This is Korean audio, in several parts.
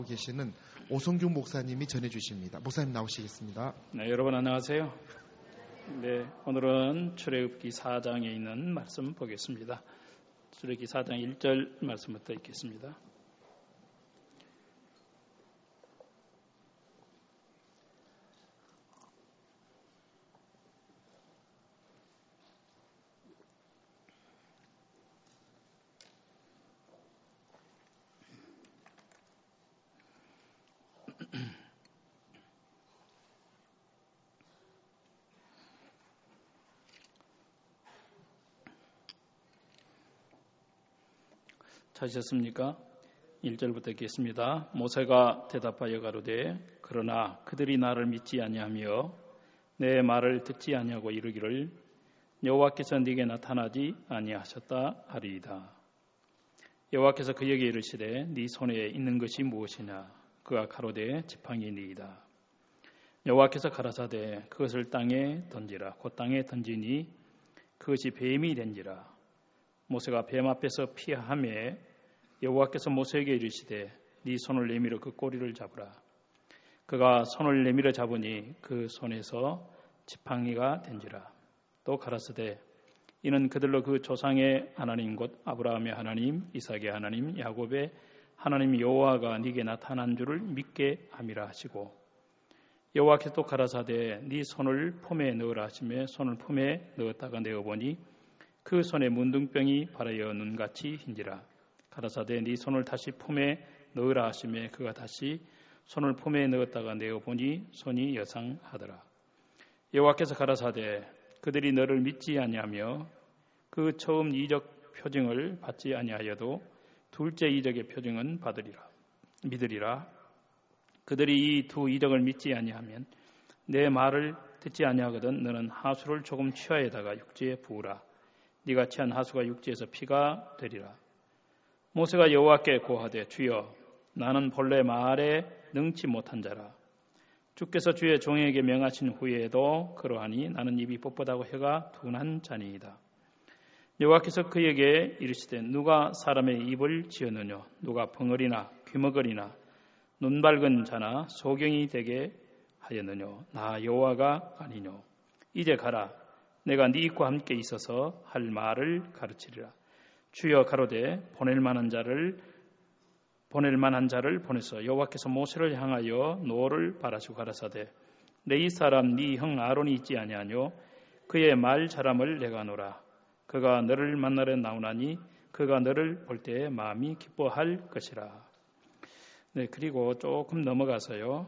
계시는 오성균 목사님이 전해주십니다. 목사님 나오시겠습니다. 네, 여러분 안녕하세요. 네, 오늘은 출애굽기 4장에 있는 말씀 보겠습니다. 출애굽기 4장 1절 말씀부터 읽겠습니다. 찾으셨습니까? 1절부터 읽겠습니다. 모세가 대답하여 가로되 그러나 그들이 나를 믿지 아니하며 내 말을 듣지 아니하고 이르기를 여호와께서 네게 나타나지 아니하셨다 하리이다. 여호와께서 그에게 이르시되 네 손에 있는 것이 무엇이냐? 그가 가로되 지팡이니이다. 여호와께서 가라사대 그것을 땅에 던지라. 곧 땅에 던지니 그것이 뱀이 된지라. 모세가 뱀 앞에서 피하매 여호와께서 모세에게 이르시되 네 손을 내밀어 그 꼬리를 잡으라. 그가 손을 내밀어 잡으니 그 손에서 지팡이가 된지라. 또 가라사대 이는 그들로 그 조상의 하나님 곧 아브라함의 하나님 이삭의 하나님 야곱의 하나님 여호와가 네게 나타난 줄을 믿게 함이라 하시고 여호와께서 또 가라사대 네 손을 품에 넣으라 하시매 손을 품에 넣었다가 내어보니 그 손에 문둥병이 발하여 눈같이 흰지라. 가라사대 네 손을 다시 품에 넣으라 하시매 그가 다시 손을 품에 넣었다가 내어보니 손이 여상하더라. 여호와께서 가라사대 그들이 너를 믿지 아니하며 그 처음 이적 표징을 받지 아니하여도 둘째 이적의 표징은 믿으리라. 그들이 이 두 이적을 믿지 아니하면 내 말을 듣지 아니하거든 너는 하수를 조금 취하에다가 육지에 부으라. 네가 취한 하수가 육지에서 피가 되리라. 모세가 여호와께 고하되 주여 나는 본래 말에 능치 못한 자라. 주께서 주의 종에게 명하신 후에도 그러하니 나는 입이 뻣뻣하고 혀가 둔한 자니이다. 여호와께서 그에게 이르시되 누가 사람의 입을 지었느냐? 누가 벙어리나 귀머거리나 눈 밝은 자나 소경이 되게 하였느냐? 나 여호와가 아니뇨. 이제 가라. 내가 네 입과 함께 있어서 할 말을 가르치리라. 주여 가로되 보낼 만한 자를 보내서 여호와께서 모세를 향하여 노를 바라시고 가라사대 내 이 사람 네 형 아론이 있지 아니하뇨. 그의 말 잘함을 내가 노라. 그가 너를 만나러 나오나니 그가 너를 볼 때에 마음이 기뻐할 것이라. 네, 그리고 조금 넘어가서요.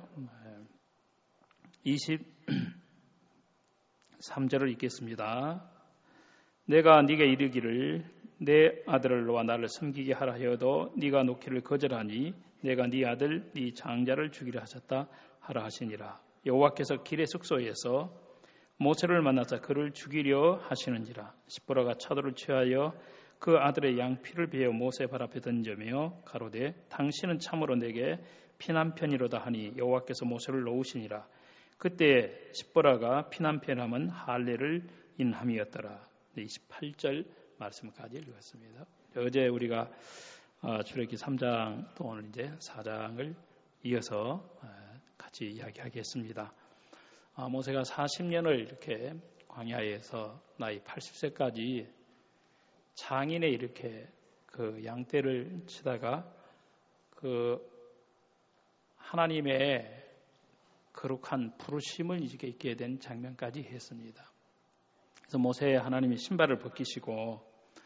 23절을 읽겠습니다. 내가 네게 이르기를 내 아들을 놓아 나를 섬기게 하라 하여도 네가 놓기를 거절하니 내가 네 아들 네 장자를 죽이려 하셨다 하라 하시니라. 여호와께서 길의 숙소에서 모세를 만나사 그를 죽이려 하시는지라. 십보라가 차도를 취하여 그 아들의 양피를 베어 모세 발 앞에 던지며 가로되 당신은 참으로 내게 피난편이로다 하니 여호와께서 모세를 놓으시니라. 그때 십보라가 피난편함은 할례를 인함이었더라. 28절 말씀까지 읽었습니다. 어제 우리가 출애굽기 3장 또 오늘 이제 4장을 이어서 같이 이야기하겠습니다. 모세가 40년을 이렇게 광야에서 나이 80세까지 장인에 이렇게 그 양떼를 치다가 그 하나님의 거룩한 부르심을 있게 된 장면까지 했습니다. 그래서 모세의 하나님이 신발을 벗기시고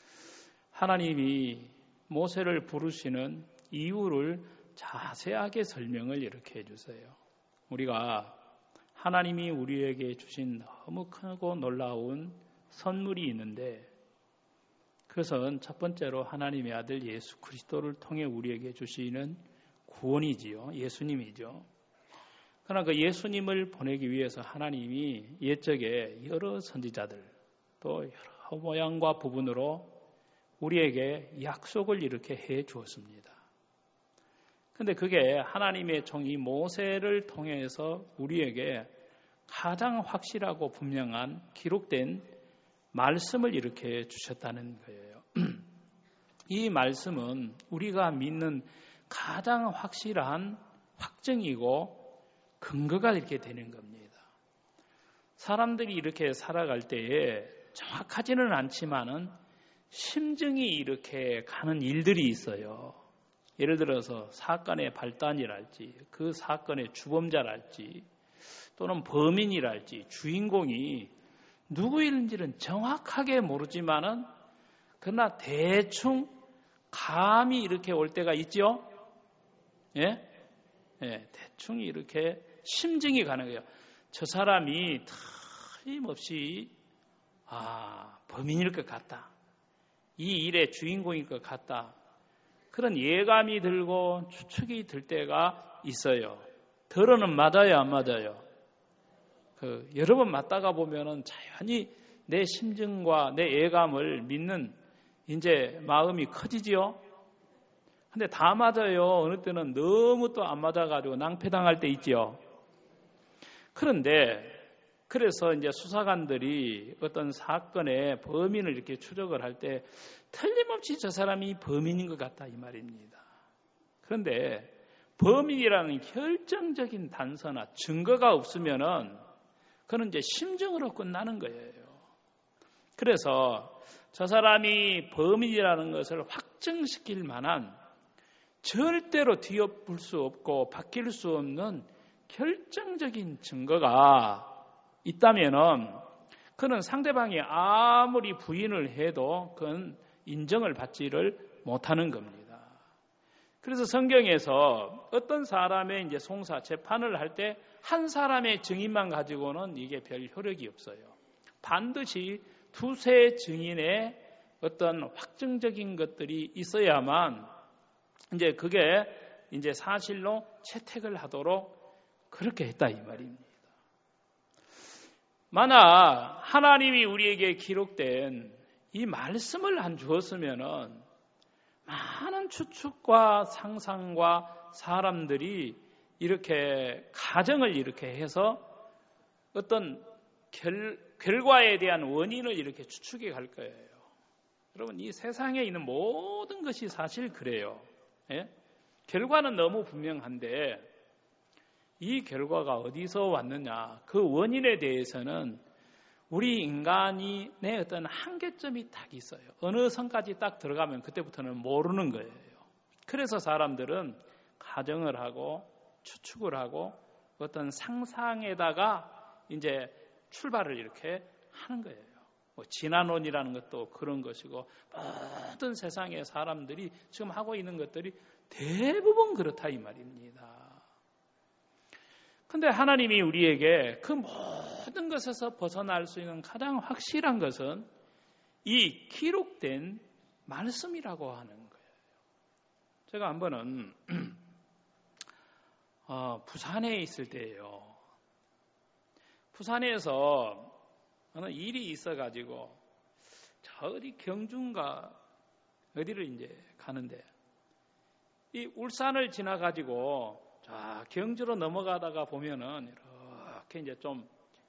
하나님이 모세를 부르시는 이유를 자세하게 설명을 이렇게 해주세요. 우리가 하나님이 우리에게 주신 너무 크고 놀라운 선물이 있는데 그것은 첫 번째로 하나님의 아들 예수 그리스도를 통해 우리에게 주시는 구원이지요. 예수님이죠. 그러나 그 예수님을 보내기 위해서 하나님이 옛적에 여러 선지자들 또 여러 모양과 부분으로 우리에게 약속을 이렇게 해 주었습니다. 그런데 그게 하나님의 종이 모세를 통해서 우리에게 가장 확실하고 분명한 기록된 말씀을 이렇게 주셨다는 거예요. 이 말씀은 우리가 믿는 가장 확실한 확증이고 근거가 이렇게 되는 겁니다. 사람들이 이렇게 살아갈 때에 정확하지는 않지만은 심증이 이렇게 가는 일들이 있어요. 예를 들어서 사건의 발단이랄지, 그 사건의 주범자랄지, 또는 범인이랄지, 주인공이 누구인지는 정확하게 모르지만은 그러나 대충 감이 이렇게 올 때가 있죠? 예? 예, 대충 이렇게 심증이 가는 거예요. 저 사람이 틀림없이 범인일 것 같다. 이 일의 주인공일 것 같다. 그런 예감이 들고 추측이 들 때가 있어요. 들어는 맞아요, 안 맞아요? 여러 번 맞다가 보면은 자연히 내 심증과 내 예감을 믿는 이제 마음이 커지지요. 근데 다 맞아요. 어느 때는 너무 또 안 맞아가지고 낭패당할 때 있지요. 그런데 그래서 이제 수사관들이 어떤 사건의 범인을 이렇게 추적을 할 때 틀림없이 저 사람이 범인인 것 같다 이 말입니다. 그런데 범인이라는 결정적인 단서나 증거가 없으면은 그건 이제 심증으로 끝나는 거예요. 그래서 저 사람이 범인이라는 것을 확증시킬 만한 절대로 뒤엎을 수 없고 바뀔 수 없는 결정적인 증거가 있다면은 그는 상대방이 아무리 부인을 해도 그건 인정을 받지를 못하는 겁니다. 그래서 성경에서 어떤 사람의 이제 송사 재판을 할 때 한 사람의 증인만 가지고는 이게 별 효력이 없어요. 반드시 두세 증인의 어떤 확정적인 것들이 있어야만 이제 그게 이제 사실로 채택을 하도록 그렇게 했다 이 말입니다. 만약 하나님이 우리에게 기록된 이 말씀을 안 주었으면은 많은 추측과 상상과 사람들이 이렇게 가정을 이렇게 해서 어떤 결과에 대한 원인을 이렇게 추측해 갈 거예요. 여러분 이 세상에 있는 모든 것이 사실 그래요. 예? 결과는 너무 분명한데 이 결과가 어디서 왔느냐 그 원인에 대해서는 우리 인간이 내 어떤 한계점이 딱 있어요. 어느 선까지 딱 들어가면 그때부터는 모르는 거예요. 그래서 사람들은 가정을 하고 추측을 하고 어떤 상상에다가 이제 출발을 이렇게 하는 거예요. 진화론이라는 것도 그런 것이고 모든 세상의 사람들이 지금 하고 있는 것들이 대부분 그렇다 이 말입니다. 그런데 하나님이 우리에게 그 모든 것에서 벗어날 수 있는 가장 확실한 것은 이 기록된 말씀이라고 하는 거예요. 제가 한 번은 부산에 있을 때예요. 부산에서 어느 일이 있어가지고 저 어디 경주인가 어디를 이제 가는데 이 울산을 지나가지고 자 경주로 넘어가다가 보면은 이렇게 이제 좀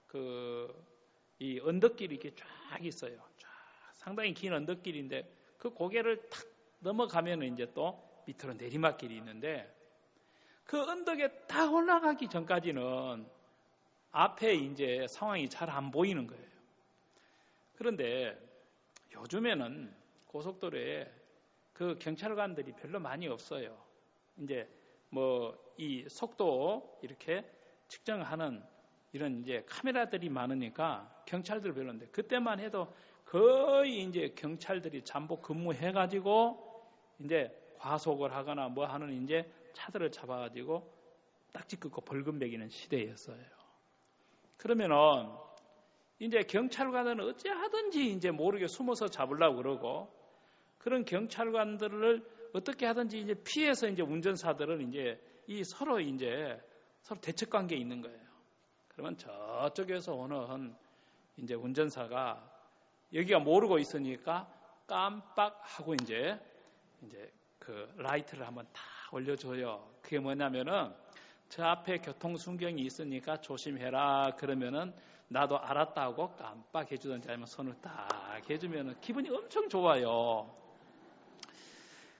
이 언덕길이 이렇게 쫙 있어요. 쫙 상당히 긴 언덕길인데 그 고개를 탁 넘어가면은 이제 또 밑으로 내리막길이 있는데 그 언덕에 딱 올라가기 전까지는 앞에 이제 상황이 잘 안 보이는 거예요. 그런데 요즘에는 고속도로에 그 경찰관들이 별로 많이 없어요. 이제 뭐 이 속도 이렇게 측정하는 이런 이제 카메라들이 많으니까 경찰들 별로인데 그때만 해도 거의 이제 경찰들이 잠복 근무해가지고 이제 과속을 하거나 뭐 하는 이제 차들을 잡아가지고 딱지 끊고 벌금 매기는 시대였어요. 그러면은 이제 경찰관은 어찌하든지 이제 모르게 숨어서 잡으려고 그러고 그런 경찰관들을 어떻게 하든지 이제 피해서 이제 운전사들은 이제 서로 대척 관계에 있는 거예요. 그러면 저쪽에서 오는 이제 운전사가 여기가 모르고 있으니까 깜빡하고 이제 그 라이트를 한번 다 올려줘요. 그게 뭐냐면은 저 앞에 교통순경이 있으니까 조심해라. 그러면은 나도 알았다고 깜빡 해주든지 아니면 손을 딱 해주면은 기분이 엄청 좋아요.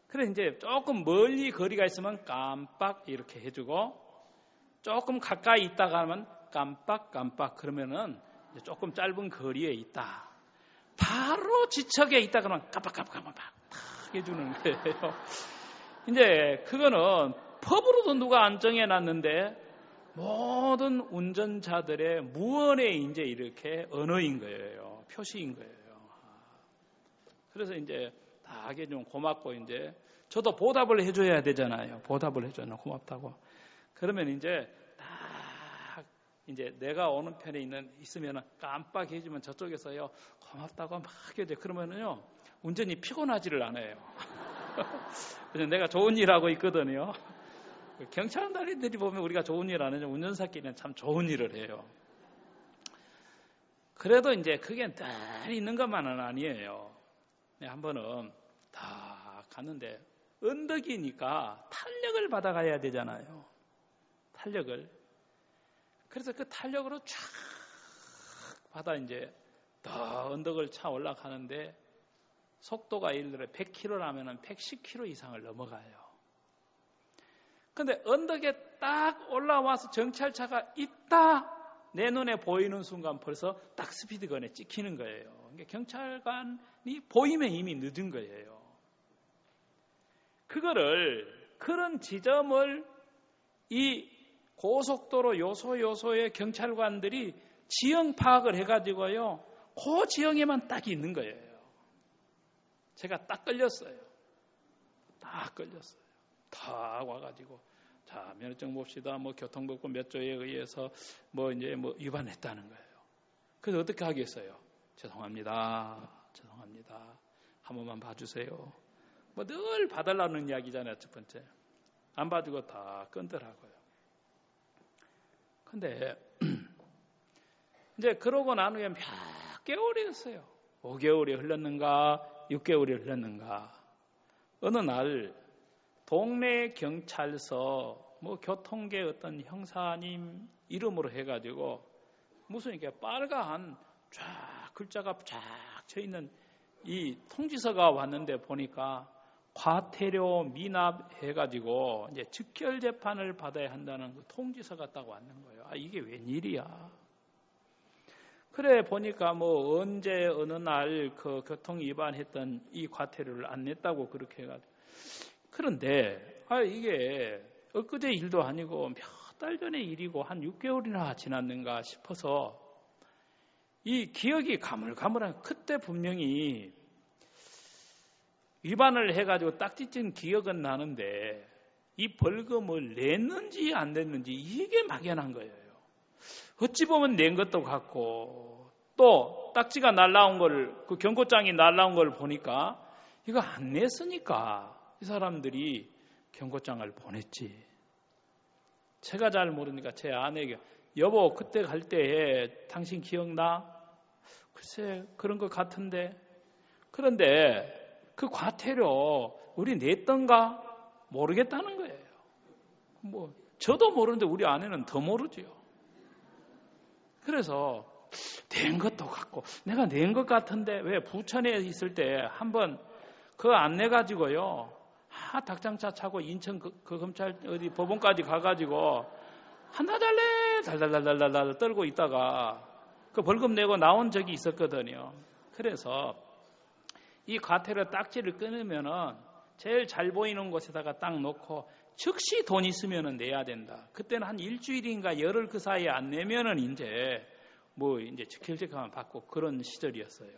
그래 이제 조금 멀리 거리가 있으면 깜빡 이렇게 해주고 조금 가까이 있다가 하면 깜빡 그러면은 이제 조금 짧은 거리에 있다. 바로 지척에 있다 그러면 깜빡 탁 해주는 거예요. 이제 그거는 법으로도 누가 안 정해놨는데 모든 운전자들의 무언의 이제 이렇게 언어인 거예요. 표시인 거예요. 그래서 이제 다 하게 좀 고맙고 이제 저도 보답을 해줘야 되잖아요. 보답을 해줘야 고맙다고. 그러면 이제 딱 이제 내가 오는 편에 있으면 깜빡 해주면 저쪽에서요 고맙다고 막 해줘. 그러면은요 운전이 피곤하지를 않아요. 그래서 내가 좋은 일 하고 있거든요. 경찰관들이 보면 우리가 좋은 일 안 해요. 운전사끼리는 참 좋은 일을 해요. 그래도 이제 그게 늘 있는 것만은 아니에요. 한 번은 다 갔는데 언덕이니까 탄력을 받아가야 되잖아요. 탄력을. 그래서 그 탄력으로 쫙 받아 이제 더 언덕을 차 올라가는데 속도가 예를 들어 100km라면 110km 이상을 넘어가요. 근데 언덕에 딱 올라와서 정찰차가 있다 내 눈에 보이는 순간 벌써 딱 스피드건에 찍히는 거예요. 그러니까 경찰관이 보이면 이미 늦은 거예요. 그런 지점을 이 고속도로 요소의 경찰관들이 지형 파악을 해가지고요. 그 지형에만 딱 있는 거예요. 제가 딱 걸렸어요. 다 와가지고 자 면허증 봅시다. 뭐 교통법규 몇 조에 의해서 뭐 이제 뭐 위반했다는 거예요. 그래서 어떻게 하겠어요? 죄송합니다. 한 번만 봐주세요. 뭐 늘 봐달라는 이야기잖아요. 첫 번째 안 봐주고 다 끊더라고요. 근데 이제 그러고 난 후에 몇 개월이 했어요. 5개월이 흘렀는가 6개월이 흘렀는가 어느 날 동네 경찰서 뭐 교통계 어떤 형사님 이름으로 해가지고 무슨 이렇게 빨간 쫙 글자가 쫙 쳐 있는 이 통지서가 왔는데 보니까 과태료 미납해가지고 이제 즉결 재판을 받아야 한다는 그 통지서가 딱 왔는 거예요. 아 이게 웬일이야? 그래 보니까 뭐 언제 어느 날 그 교통 위반했던 이 과태료를 안 냈다고 그렇게 해가지고 그런데 이게 엊그제 일도 아니고 몇 달 전의 일이고 한 6개월이나 지났는가 싶어서 이 기억이 가물가물한 그때 분명히 위반을 해가지고 딱지 찐 기억은 나는데 이 벌금을 냈는지 안 냈는지 이게 막연한 거예요. 어찌 보면 낸 것도 같고 또 딱지가 날라온 걸 그 경고장이 날라온 걸 보니까 이거 안 냈으니까 이 사람들이 경고장을 보냈지. 제가 잘 모르니까 제 아내에게 여보 그때 갈 때 당신 기억나? 글쎄 그런 것 같은데 그런데 그 과태료 우리 냈던가 모르겠다는 거예요. 뭐 저도 모르는데 우리 아내는 더 모르죠. 그래서 낸 것도 같고 내가 낸 것 같은데 왜 부천에 있을 때 한번 그거 안 내가지고요. 닭장차 차고 인천 그 검찰 어디 법원까지 가가지고 한나 달래 달달달달달 떨고 있다가 그 벌금 내고 나온 적이 있었거든요. 그래서 이 과태료 딱지를 끊으면은 제일 잘 보이는 곳에다가 딱 놓고 즉시 돈 있으면은 내야 된다. 그때는 한 일주일인가 열흘 그 사이에 안 내면은 이제 뭐 이제 즉결재판만 받고 그런 시절이었어요.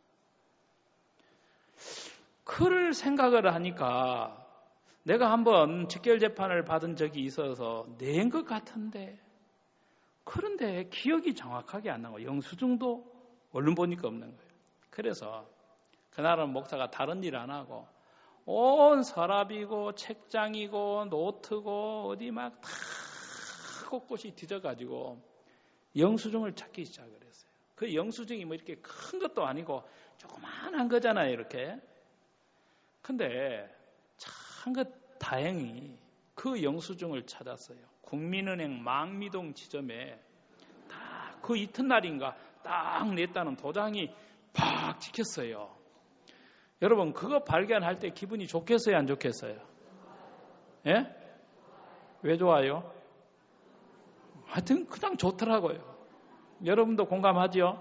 그를 생각을 하니까 내가 한번 즉결재판을 받은 적이 있어서 낸 것 같은데 그런데 기억이 정확하게 안 나고 영수증도 얼른 보니까 없는 거예요. 그래서 그날은 목사가 다른 일 안 하고 온 서랍이고 책장이고 노트고 어디 막 다 곳곳이 뒤져가지고 영수증을 찾기 시작을 했어요. 그 영수증이 뭐 이렇게 큰 것도 아니고 조그만한 거잖아요, 이렇게. 근데 참 다행히 그 영수증을 찾았어요. 국민은행 망미동 지점에 딱 그 이튿날인가 딱 냈다는 도장이 팍 찍혔어요. 여러분 그거 발견할 때 기분이 좋겠어요, 안 좋겠어요? 예? 왜 좋아요? 하여튼 그냥 좋더라고요. 여러분도 공감하죠?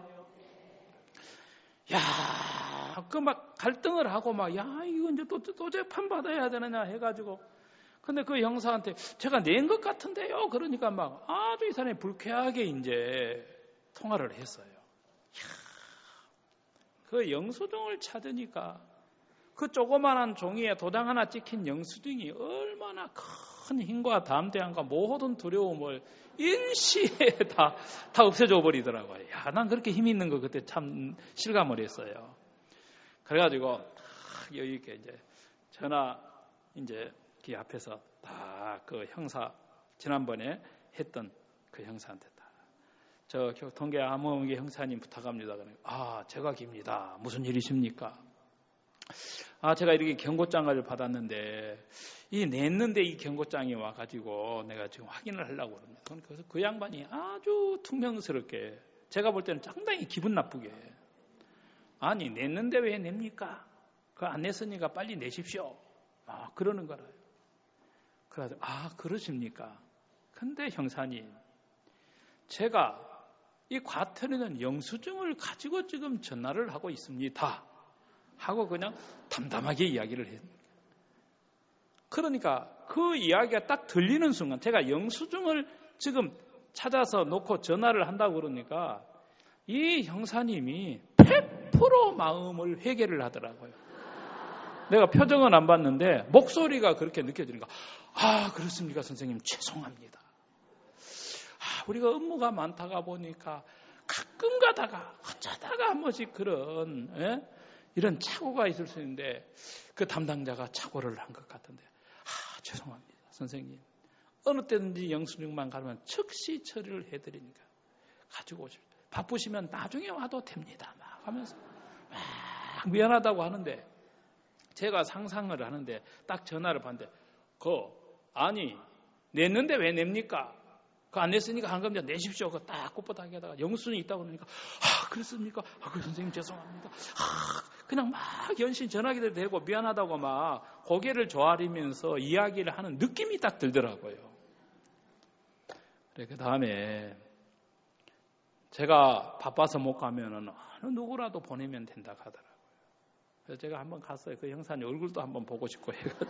야, 그 막 갈등을 하고 막, 야, 이거 이제 또 재판 받아야 되느냐 해가지고. 근데 그 형사한테 제가 낸 것 같은데요. 그러니까 막 아주 이 사람이 불쾌하게 이제 통화를 했어요. 야, 그 영수증을 찾으니까 그 조그만한 종이에 도장 하나 찍힌 영수증이 얼마나 큰 힘과 담대함과 모든 두려움을 일시에 다 없애줘 버리더라고요. 야, 난 그렇게 힘 있는 거 그때 참 실감을 했어요. 그래가지고 여유 있게 이제 전화 이제 그 앞에서 다 그 형사 지난번에 했던 그 형사한테 다 저 통계 암호계 형사님 부탁합니다. 아, 제가 깁니다. 무슨 일이십니까? 아, 제가 이렇게 경고장을 받았는데 냈는데 이 경고장이 와가지고 내가 지금 확인을 하려고 그럽니다. 그래서 그 양반이 아주 퉁명스럽게 제가 볼 때는 상당히 기분 나쁘게 아니 냈는데 왜 냅니까? 그거 안 냈으니까 빨리 내십시오. 그러는 거라요. 그래서 그러십니까? 근데 형사님 제가 이 과태료는 영수증을 가지고 지금 전화를 하고 있습니다. 하고 그냥 담담하게 이야기를 했습니다. 그러니까 그 이야기가 딱 들리는 순간 제가 영수증을 지금 찾아서 놓고 전화를 한다고 그러니까 이 형사님이 100% 마음을 회개를 하더라고요. 내가 표정은 안 봤는데 목소리가 그렇게 느껴지니까 그렇습니까 선생님 죄송합니다. 우리가 업무가 많다가 보니까 가끔 가다가 어쩌다가 한 번씩 그런 이런 착오가 있을 수 있는데 그 담당자가 착오를 한 것 같은데 죄송합니다 선생님. 어느 때든지 영수증만 가면 즉시 처리를 해드리니까 가지고 오십시오. 바쁘시면 나중에 와도 됩니다. 막 하면서 막 미안하다고 하는데 제가 상상을 하는데 딱 전화를 받는데 아니 냈는데 왜 냅니까? 그거 안 냈으니까 한 겁니다. 내십시오. 그거 딱 꼿꼿하게 하다가 영수증이 있다고 그러니까 그렇습니까? 그 선생님 죄송합니다. 그냥 막 연신 전화기를 대고 미안하다고 막 고개를 조아리면서 이야기를 하는 느낌이 딱 들더라고요. 그 다음에 제가 바빠서 못 가면은 어느 누구라도 보내면 된다 하더라고요. 그래서 제가 한번 갔어요. 그 형사님 얼굴도 한번 보고 싶고 해가지고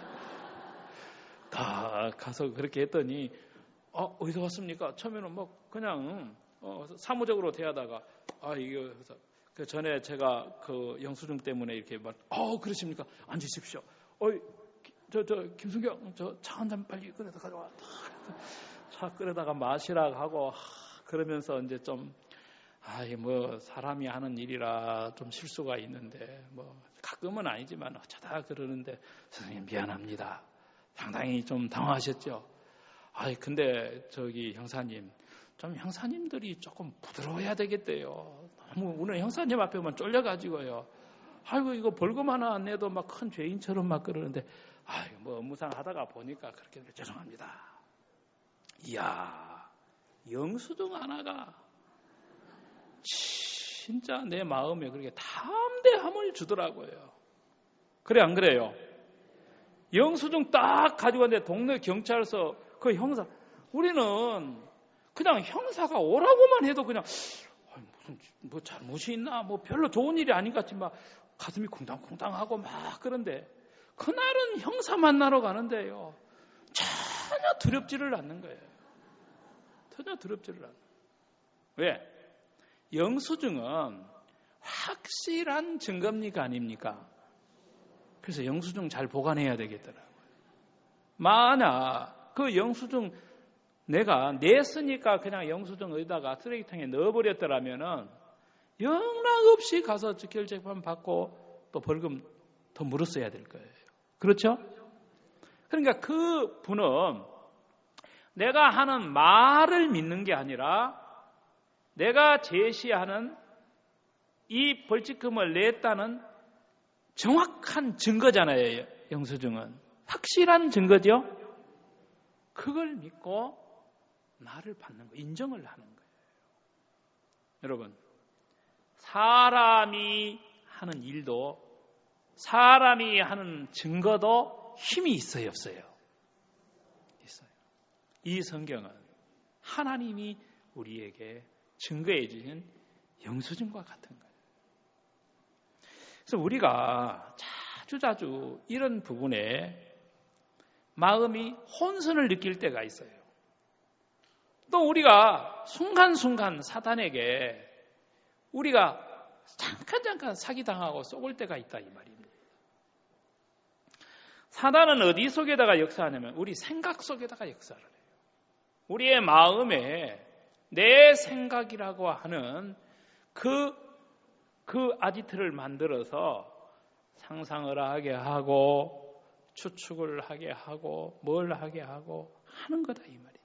다 가서 그렇게 했더니 어디서 왔습니까? 처음에는 뭐 그냥 사무적으로 대하다가 이거 그 전에 제가 그 영수증 때문에 이렇게 그러십니까? 앉으십시오. 김순경 차 한 잔 빨리 끓여다 가져와. 차 끓여다가 마시라고 하고 그러면서 이제 좀 뭐 사람이 하는 일이라 좀 실수가 있는데 뭐 가끔은 아니지만 어쩌다 그러는데 선생님 미안합니다. 상당히 좀 당황하셨죠? 근데 형사님 좀 형사님들이 조금 부드러워야 되겠대요. 너무 오늘 형사님 앞에만 쫄려가지고요. 이거 벌금 하나 안 내도 막 큰 죄인처럼 막 그러는데 뭐 업무상 하다가 보니까 그렇게 죄송합니다. 이야, 영수증 하나가 진짜 내 마음에 그렇게 담대함을 주더라고요. 그래 안 그래요? 영수증 딱 가지고 왔는데 동네 경찰서 그 형사 우리는 그냥 형사가 오라고만 해도 그냥 무슨 뭐 잘못이 있나 뭐 별로 좋은 일이 아닌 것 같지만 가슴이 쿵당쿵당하고 막 그런데 그날은 형사 만나러 가는데요 전혀 두렵지를 않는 거예요. 전혀 두렵지를 않아요. 왜? 영수증은 확실한 증거입니까 아닙니까? 그래서 영수증 잘 보관해야 되겠더라고요. 만약 그 영수증 내가 냈으니까 그냥 영수증 어디다가 쓰레기통에 넣어버렸더라면은 영락없이 가서 즉결재판 받고 또 벌금 더 물었어야 될 거예요. 그렇죠? 그러니까 그 분은 내가 하는 말을 믿는 게 아니라 내가 제시하는 이 벌칙금을 냈다는 정확한 증거잖아요. 영수증은 확실한 증거죠. 그걸 믿고 나를 받는 거, 인정을 하는 거예요. 여러분, 사람이 하는 일도 사람이 하는 증거도 힘이 있어요, 없어요? 있어요. 이 성경은 하나님이 우리에게 증거해 주신 영수증과 같은 거예요. 그래서 우리가 자주 이런 부분에 마음이 혼선을 느낄 때가 있어요. 또 우리가 순간순간 사단에게 우리가 잠깐 사기당하고 쏘을 때가 있다 이 말입니다. 사단은 어디 속에다가 역사하냐면 우리 생각 속에다가 역사를 해요. 우리의 마음에 내 생각이라고 하는 그 아지트를 만들어서 상상을 하게 하고 추측을 하게 하고 뭘 하게 하고 하는 거다 이 말입니다.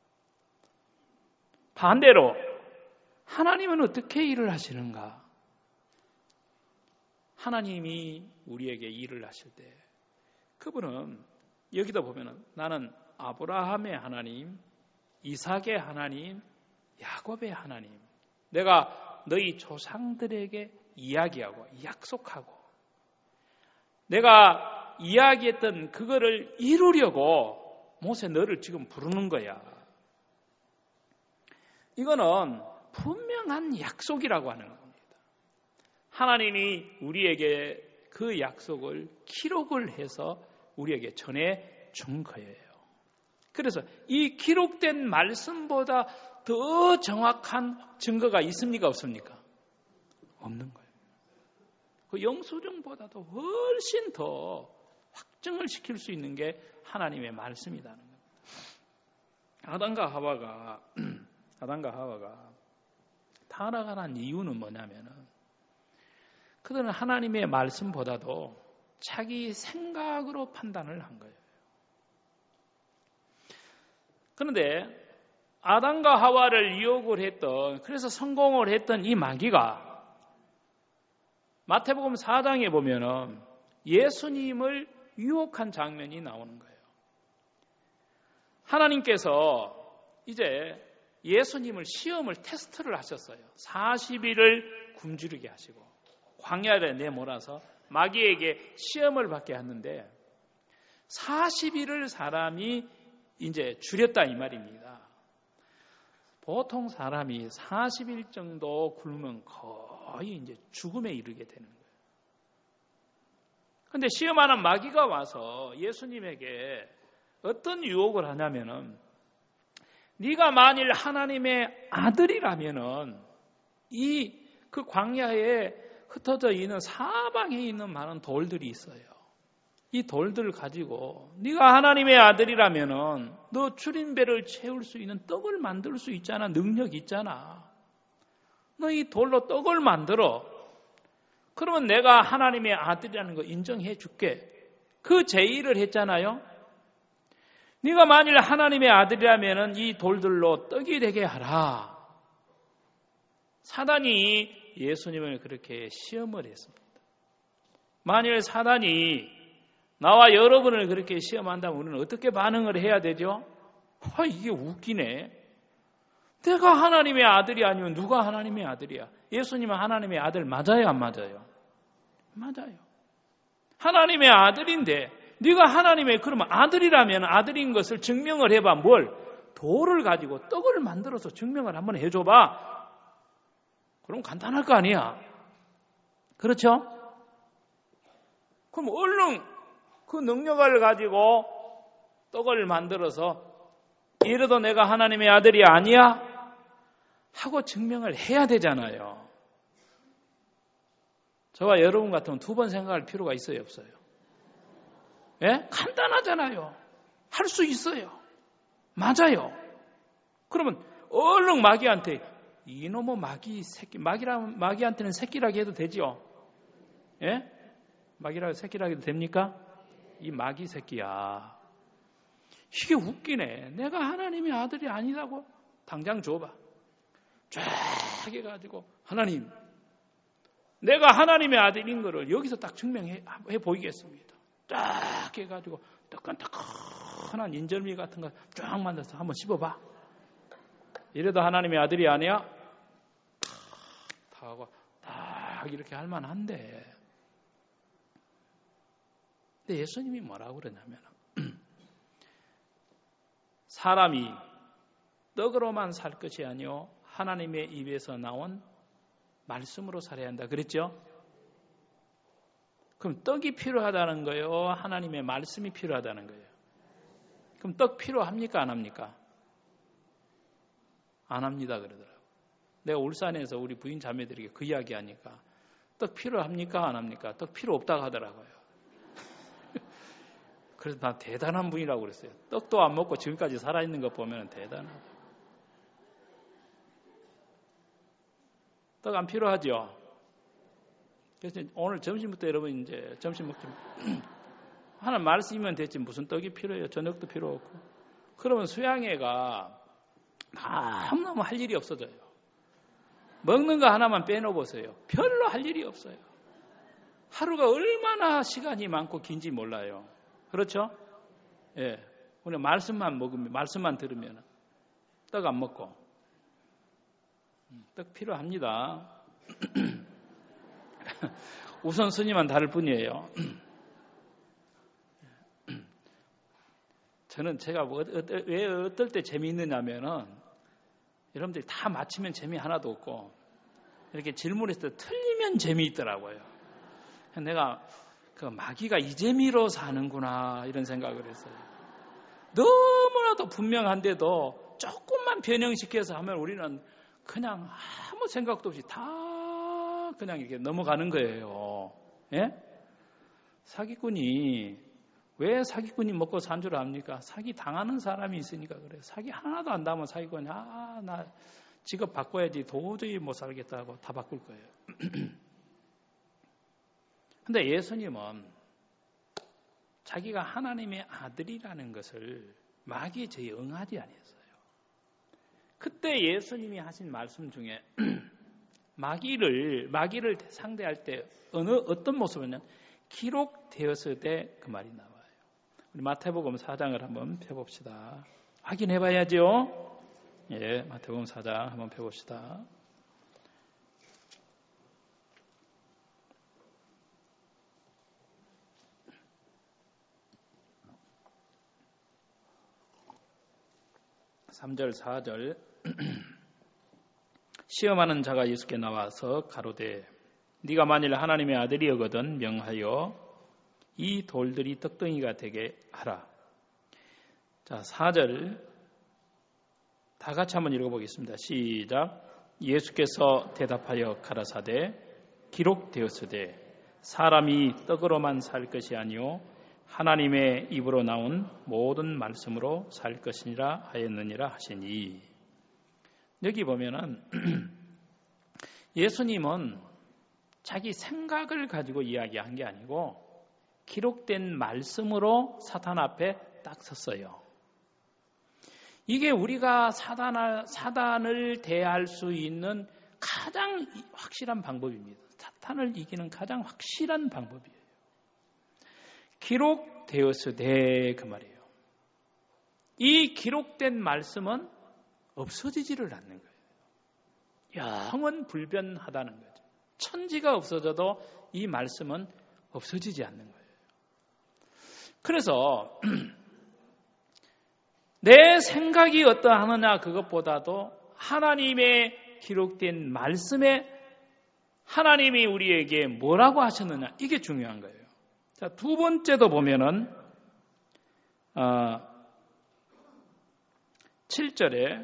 반대로 하나님은 어떻게 일을 하시는가? 하나님이 우리에게 일을 하실 때 그분은 여기도 보면은 나는 아브라함의 하나님, 이삭의 하나님, 야곱의 하나님, 내가 너희 조상들에게 이야기하고 약속하고 내가 이야기했던 그거를 이루려고 모세 너를 지금 부르는 거야. 이거는 분명한 약속이라고 하는 겁니다. 하나님이 우리에게 그 약속을 기록을 해서 우리에게 전해 준 거예요. 그래서 이 기록된 말씀보다 더 정확한 증거가 있습니까? 없습니까? 없는 거예요. 그 영수증보다도 훨씬 더 확증을 시킬 수 있는 게 하나님의 말씀이라는 겁니다. 아담과 하와가 타락한 이유는 뭐냐면은 그들은 하나님의 말씀보다도 자기 생각으로 판단을 한 거예요. 그런데 아담과 하와를 유혹을 했던, 그래서 성공을 했던 이 마귀가 마태복음 4장에 보면은 예수님을 유혹한 장면이 나오는 거예요. 하나님께서 이제 예수님을 시험을 테스트를 하셨어요. 40일을 굶주리게 하시고 광야에 내몰아서 마귀에게 시험을 받게 했는데 40일을 사람이 이제 줄였다 이 말입니다. 보통 사람이 40일 정도 굶으면 거의 이제 죽음에 이르게 되는 거예요. 그런데 시험하는 마귀가 와서 예수님에게 어떤 유혹을 하냐면은 네가 만일 하나님의 아들이라면은 그 광야에 흩어져 있는 사방에 있는 많은 돌들이 있어요. 이 돌들을 가지고 네가 하나님의 아들이라면은 너 줄임배를 채울 수 있는 떡을 만들 수 있잖아. 능력 있잖아. 너 이 돌로 떡을 만들어. 그러면 내가 하나님의 아들이라는 거 인정해 줄게. 그 제의를 했잖아요. 네가 만일 하나님의 아들이라면은 이 돌들로 떡이 되게 하라. 사단이 예수님을 그렇게 시험을 했습니다. 만일 사단이 나와 여러분을 그렇게 시험한다면 우리는 어떻게 반응을 해야 되죠? 이게 웃기네. 내가 하나님의 아들이 아니면 누가 하나님의 아들이야? 예수님은 하나님의 아들 맞아요, 안 맞아요? 맞아요. 하나님의 아들인데 네가 하나님의 그러면 아들이라면 아들인 것을 증명을 해봐. 뭘? 돌을 가지고 떡을 만들어서 증명을 한번 해줘봐. 그럼 간단할 거 아니야. 그렇죠? 그럼 얼른 그 능력을 가지고 떡을 만들어서 이래도 내가 하나님의 아들이 아니야? 하고 증명을 해야 되잖아요. 저와 여러분 같으면 두 번 생각할 필요가 있어요, 없어요? 예? 간단하잖아요. 할 수 있어요. 맞아요. 그러면 얼른 마귀한테 이놈의 마귀 새끼, 마귀한테는 새끼라고 해도 되죠? 예? 마귀라고 새끼라고 해도 됩니까? 이 마귀 새끼야. 이게 웃기네. 내가 하나님의 아들이 아니라고? 당장 줘봐. 쫙 해가지고 하나님, 내가 하나님의 아들인 거를 여기서 딱 증명해 보이겠습니다. 쫙 해가지고 따끈따끈한 인절미 같은 거 쫙 만들어서 한번 씹어봐. 이래도 하나님의 아들이 아니야? 다 하고 딱 이렇게 할 만한데 근데 예수님이 뭐라고 그러냐면 사람이 떡으로만 살 것이 아니요 하나님의 입에서 나온 말씀으로 살아야 한다 그랬죠? 그럼 떡이 필요하다는 거예요? 하나님의 말씀이 필요하다는 거예요? 그럼 떡 필요합니까? 안 합니까? 안 합니다 그러더라고요. 내가 울산에서 우리 부인 자매들에게 그 이야기 하니까 떡 필요합니까? 안 합니까? 떡 필요 없다고 하더라고요. 그래서 나 대단한 분이라고 그랬어요. 떡도 안 먹고 지금까지 살아있는 거 보면 대단하다. 떡 안 필요하죠? 그래서 오늘 점심부터 여러분 이제 점심 먹지 하나 말씀이면 됐지 무슨 떡이 필요해요? 저녁도 필요 없고. 그러면 수양회가 너무너무 할 일이 없어져요. 먹는 거 하나만 빼놓으세요. 별로 할 일이 없어요. 하루가 얼마나 시간이 많고 긴지 몰라요. 그렇죠? 예. 우리 말씀만 먹으면, 말씀만 들으면 떡 안 먹고. 떡 필요합니다. 우선순위만 다를 뿐이에요. 저는 제가 왜 어떨 때 재미있느냐면은 여러분들이 다 맞히면 재미 하나도 없고 이렇게 질문했을 때 틀리면 재미있더라고요. 내가 그 마귀가 이 재미로 사는구나 이런 생각을 했어요. 너무나도 분명한데도 조금만 변형시켜서 하면 우리는 그냥 아무 생각도 없이 다 그냥 이렇게 넘어가는 거예요. 예? 사기꾼이 왜 사기꾼이 먹고 산 줄 압니까? 사기 당하는 사람이 있으니까 그래요. 사기 하나도 안 당하면 사기꾼이 나 직업 바꿔야지 도저히 못 살겠다고 다 바꿀 거예요. 근데 예수님은 자기가 하나님의 아들이라는 것을 마귀에 저희 응하지 아니었어요. 그때 예수님이 하신 말씀 중에 마귀를 상대할 때 어떤 모습이냐면 기록되었으되 그 말이 나와요. 우리 마태복음 4장을 한번 펴봅시다. 확인해봐야죠. 예, 마태복음 4장 한번 펴봅시다. (3절) (4절) 시험하는 자가 예수께 나와서 가로되 네가 만일 하나님의 아들이거든 명하여 이 돌들이 떡덩이가 되게 하라. 자, 4절 다 같이 한번 읽어보겠습니다. 시작. 예수께서 대답하여 가라사대 기록되었으되 사람이 떡으로만 살 것이 아니요 하나님의 입으로 나온 모든 말씀으로 살 것이니라 하였느니라 하시니. 여기 보면은 예수님은 자기 생각을 가지고 이야기한 게 아니고 기록된 말씀으로 사탄 앞에 딱 섰어요. 이게 우리가 사단을 대할 수 있는 가장 확실한 방법입니다. 사탄을 이기는 가장 확실한 방법이에요. 기록되었으되 그 말이에요. 이 기록된 말씀은 없어지지를 않는 거예요. 영원 불변하다는 거죠. 천지가 없어져도 이 말씀은 없어지지 않는 거예요. 그래서 내 생각이 어떠하느냐 그것보다도 하나님의 기록된 말씀에 하나님이 우리에게 뭐라고 하셨느냐 이게 중요한 거예요. 자, 두 번째도 보면은 7절에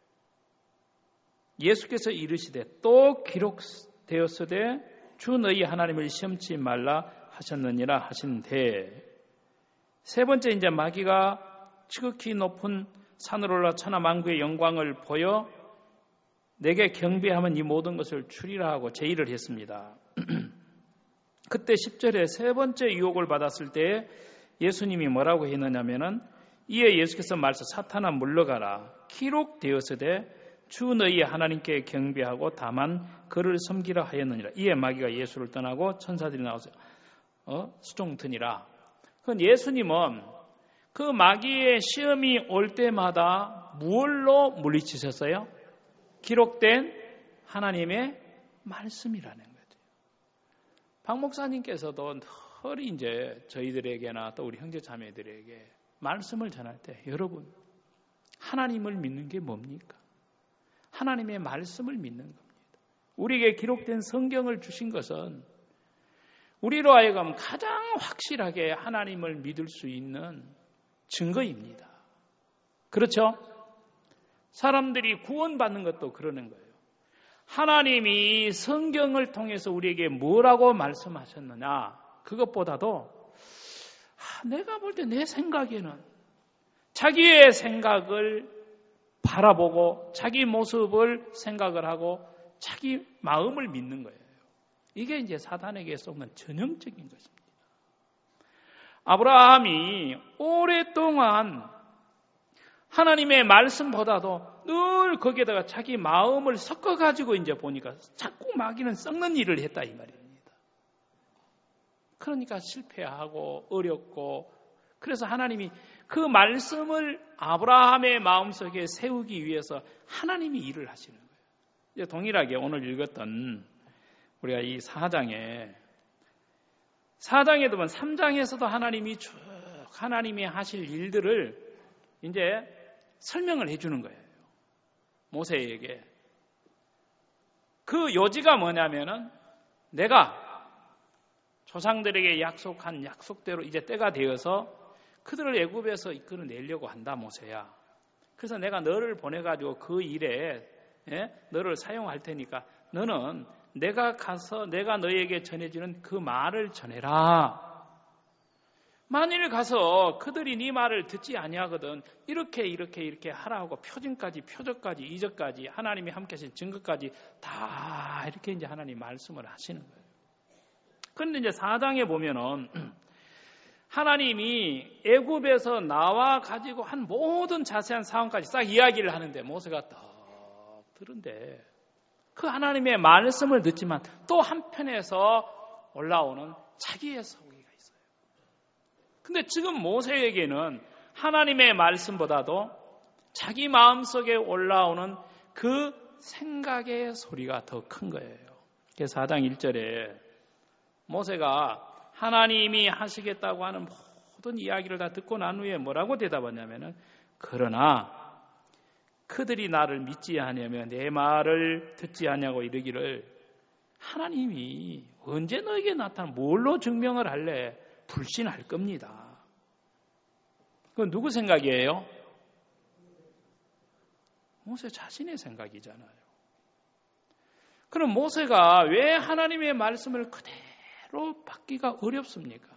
예수께서 이르시되 또 기록되었으되 주 너희 하나님을 시험치 말라 하셨느니라 하신데, 세 번째 이제 마귀가 지극히 높은 산으로 올라 천하 만국의 영광을 보여 내게 경배하면 이 모든 것을 주리라 하고 제의를 했습니다. 그때 10절에 세 번째 유혹을 받았을 때 예수님이 뭐라고 했느냐면은 이에 예수께서 말씀 사탄아 물러가라 기록되었으되 주 너희 하나님께 경배하고 다만 그를 섬기라 하였느니라. 이에 마귀가 예수를 떠나고 천사들이 나와서 수종드니라. 그건 예수님은 그 마귀의 시험이 올 때마다 무엇로 물리치셨어요? 기록된 하나님의 말씀이라는 거죠. 박 목사님께서도 특별히 이제 저희들에게나 또 우리 형제 자매들에게 말씀을 전할 때 여러분 하나님을 믿는 게 뭡니까? 하나님의 말씀을 믿는 겁니다. 우리에게 기록된 성경을 주신 것은 우리로 하여금 가장 확실하게 하나님을 믿을 수 있는 증거입니다. 그렇죠? 사람들이 구원받는 것도 그러는 거예요. 하나님이 성경을 통해서 우리에게 뭐라고 말씀하셨느냐, 그것보다도 내가 볼 때 내 생각에는 자기의 생각을 바라보고 자기 모습을 생각을 하고 자기 마음을 믿는 거예요. 이게 이제 사단에게 쏘는 전형적인 것입니다. 아브라함이 오랫동안 하나님의 말씀보다도 늘 거기에다가 자기 마음을 섞어가지고 이제 보니까 자꾸 마귀는 썩는 일을 했다 이 말입니다. 그러니까 실패하고 어렵고 그래서 하나님이 그 말씀을 아브라함의 마음속에 세우기 위해서 하나님이 일을 하시는 거예요. 이제 동일하게 오늘 읽었던 우리가 이 4장에 보면 3장에서도 하나님이 쭉 하나님이 하실 일들을 이제 설명을 해주는 거예요. 모세에게. 그 요지가 뭐냐면은 내가 조상들에게 약속한 약속대로 이제 때가 되어서 그들을 애굽에서 이끌어내려고 한다 모세야. 그래서 내가 너를 보내가지고 그 일에 너를 사용할 테니까 너는 내가 가서 내가 너에게 전해주는 그 말을 전해라. 만일 가서 그들이 네 말을 듣지 아니하거든 이렇게 하라고 표적까지 이적까지 하나님이 함께 하신 증거까지 다 이렇게 이제 하나님 말씀을 하시는 거예요. 그런데 이제 4장에 보면은 하나님이 애굽에서 나와 가지고 한 모든 자세한 상황까지 싹 이야기를 하는데 모세가 딱 들은데 그 하나님의 말씀을 듣지만 또 한편에서 올라오는 자기의 소리가 있어요. 근데 지금 모세에게는 하나님의 말씀보다도 자기 마음속에 올라오는 그 생각의 소리가 더 큰 거예요. 그래서 4장 1절에 모세가 하나님이 하시겠다고 하는 모든 이야기를 다 듣고 난 후에 뭐라고 대답하냐면은 그러나 그들이 나를 믿지 아니하며 내 말을 듣지 아니하고 이르기를 하나님이 언제 너에게 나타나 뭘로 증명을 할래? 불신할 겁니다. 그건 누구 생각이에요? 모세 자신의 생각이잖아요. 그럼 모세가 왜 하나님의 말씀을 그대로 받기가 어렵습니까?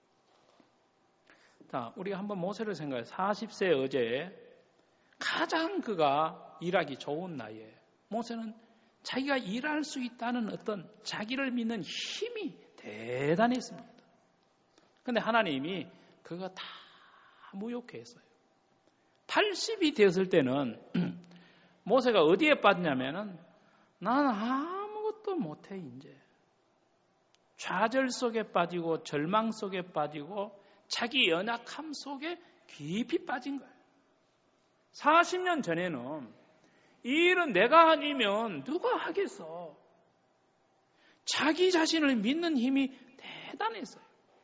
자, 우리가 한번 모세를 생각해 40세 어제 가장 그가 일하기 좋은 나이에 모세는 자기가 일할 수 있다는 어떤 자기를 믿는 힘이 대단했습니다. 그런데 하나님이 그거 다 무효케 했어요. 80이 되었을 때는 모세가 어디에 빠지냐면은 난 아무것도 못해 이제. 좌절 속에 빠지고 절망 속에 빠지고 자기 연약함 속에 깊이 빠진 거예요. 40년 전에는 이 일은 내가 아니면 누가 하겠어. 자기 자신을 믿는 힘이 대단했어요.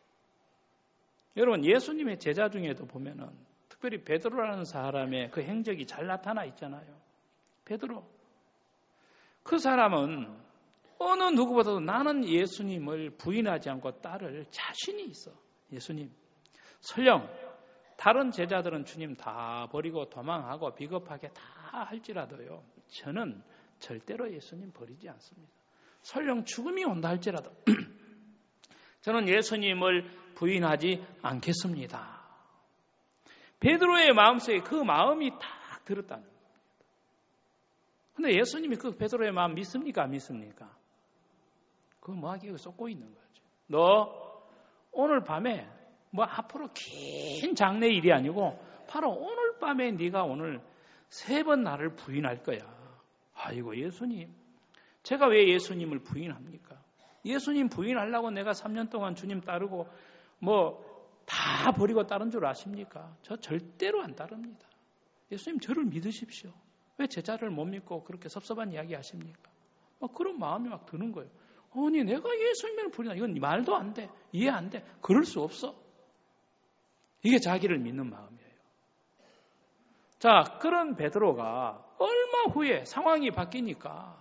여러분 예수님의 제자 중에도 보면은 특별히 베드로라는 사람의 그 행적이 잘 나타나 있잖아요. 베드로. 그 사람은 어느 누구보다도 나는 예수님을 부인하지 않고 따를 자신이 있어. 예수님. 설령 다른 제자들은 주님 다 버리고 도망하고 비겁하게 다 할지라도요. 저는 절대로 예수님 버리지 않습니다. 설령 죽음이 온다 할지라도 저는 예수님을 부인하지 않겠습니다. 베드로의 마음속에 그 마음이 딱 들었다는 겁니다. 그런데 예수님이 그 베드로의 마음 믿습니까? 안 믿습니까? 그거 뭐하기에 쏟고 있는 거죠. 너 오늘 밤에 뭐 앞으로 긴 장래 일이 아니고 바로 오늘 밤에 네가 오늘 3번 나를 부인할 거야. 아이고 예수님. 제가 왜 예수님을 부인합니까? 예수님 부인하려고 내가 3년 동안 주님 따르고 뭐 다 버리고 따른 줄 아십니까? 저 절대로 안 따릅니다. 예수님 저를 믿으십시오. 왜 제자를 못 믿고 그렇게 섭섭한 이야기 하십니까? 막 그런 마음이 막 드는 거예요. 아니 내가 예수님을 부인하나 이건 말도 안 돼. 이해 안 돼. 그럴 수 없어. 이게 자기를 믿는 마음이에요. 자, 그런 베드로가 얼마 후에 상황이 바뀌니까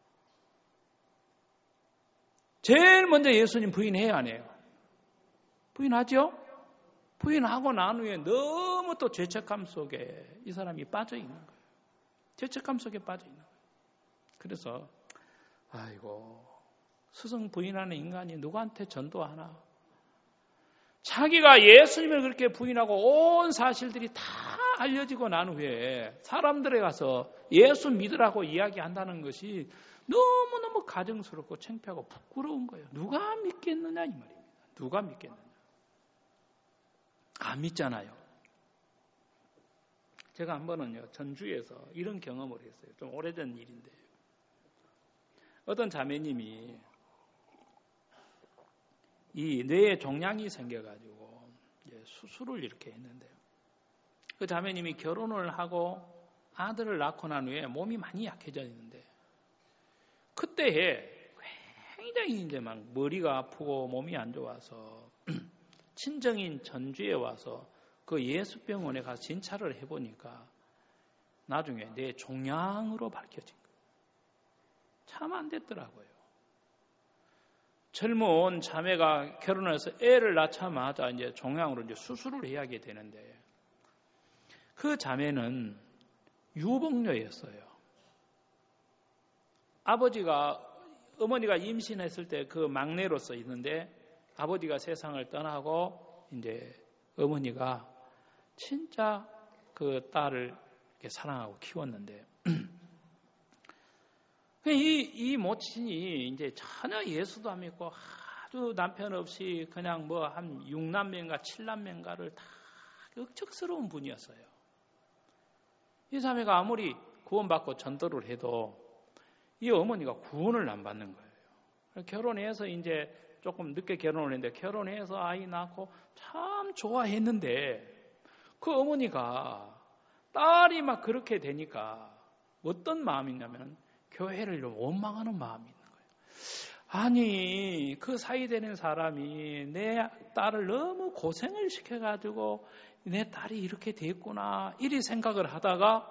제일 먼저 예수님 부인해야 안 해요? 부인하죠? 부인하고 난 후에 너무 또 죄책감 속에 이 사람이 빠져 있는 거예요. 죄책감 속에 빠져 있는 거예요. 그래서 아이고 스승 부인하는 인간이 누구한테 전도하나? 자기가 예수님을 그렇게 부인하고 온 사실들이 다 알려지고 난 후에 사람들에 가서 예수 믿으라고 이야기한다는 것이 너무너무 가증스럽고 창피하고 부끄러운 거예요. 누가 믿겠느냐 이 말입니다. 누가 믿겠느냐. 안 믿잖아요. 제가 한 번은요 전주에서 이런 경험을 했어요. 좀 오래전 일인데 어떤 자매님이 이 뇌에 종양이 생겨가지고 수술을 이렇게 했는데요. 그 자매님이 결혼을 하고 아들을 낳고 난 후에 몸이 많이 약해져 있는데 그때에 굉장히 이제 막 머리가 아프고 몸이 안 좋아서 친정인 전주에 와서 그 예수병원에 가서 진찰을 해보니까 나중에 뇌 종양으로 밝혀진 거예요. 참 안 됐더라고요. 젊은 자매가 결혼해서 애를 낳자마자 이제 종양으로 이제 수술을 해야 하게 되는데 그 자매는 유복녀였어요. 어머니가 임신했을 때 그 막내로서 있는데 아버지가 세상을 떠나고 이제 어머니가 진짜 그 딸을 이렇게 사랑하고 키웠는데 이 모친이 이제 전혀 예수도 안 믿고 아주 남편 없이 그냥 뭐 한 6남매인가 7남매인가를 다 억척스러운 분이었어요. 이 자매가 아무리 구원받고 전도를 해도 이 어머니가 구원을 안 받는 거예요. 결혼해서 이제 조금 늦게 결혼을 했는데 결혼해서 아이 낳고 참 좋아했는데 그 어머니가 딸이 막 그렇게 되니까 어떤 마음이냐면 교회를 원망하는 마음이 있는 거예요. 아니 그 사이 되는 사람이 내 딸을 너무 고생을 시켜가지고 내 딸이 이렇게 됐구나 이리 생각을 하다가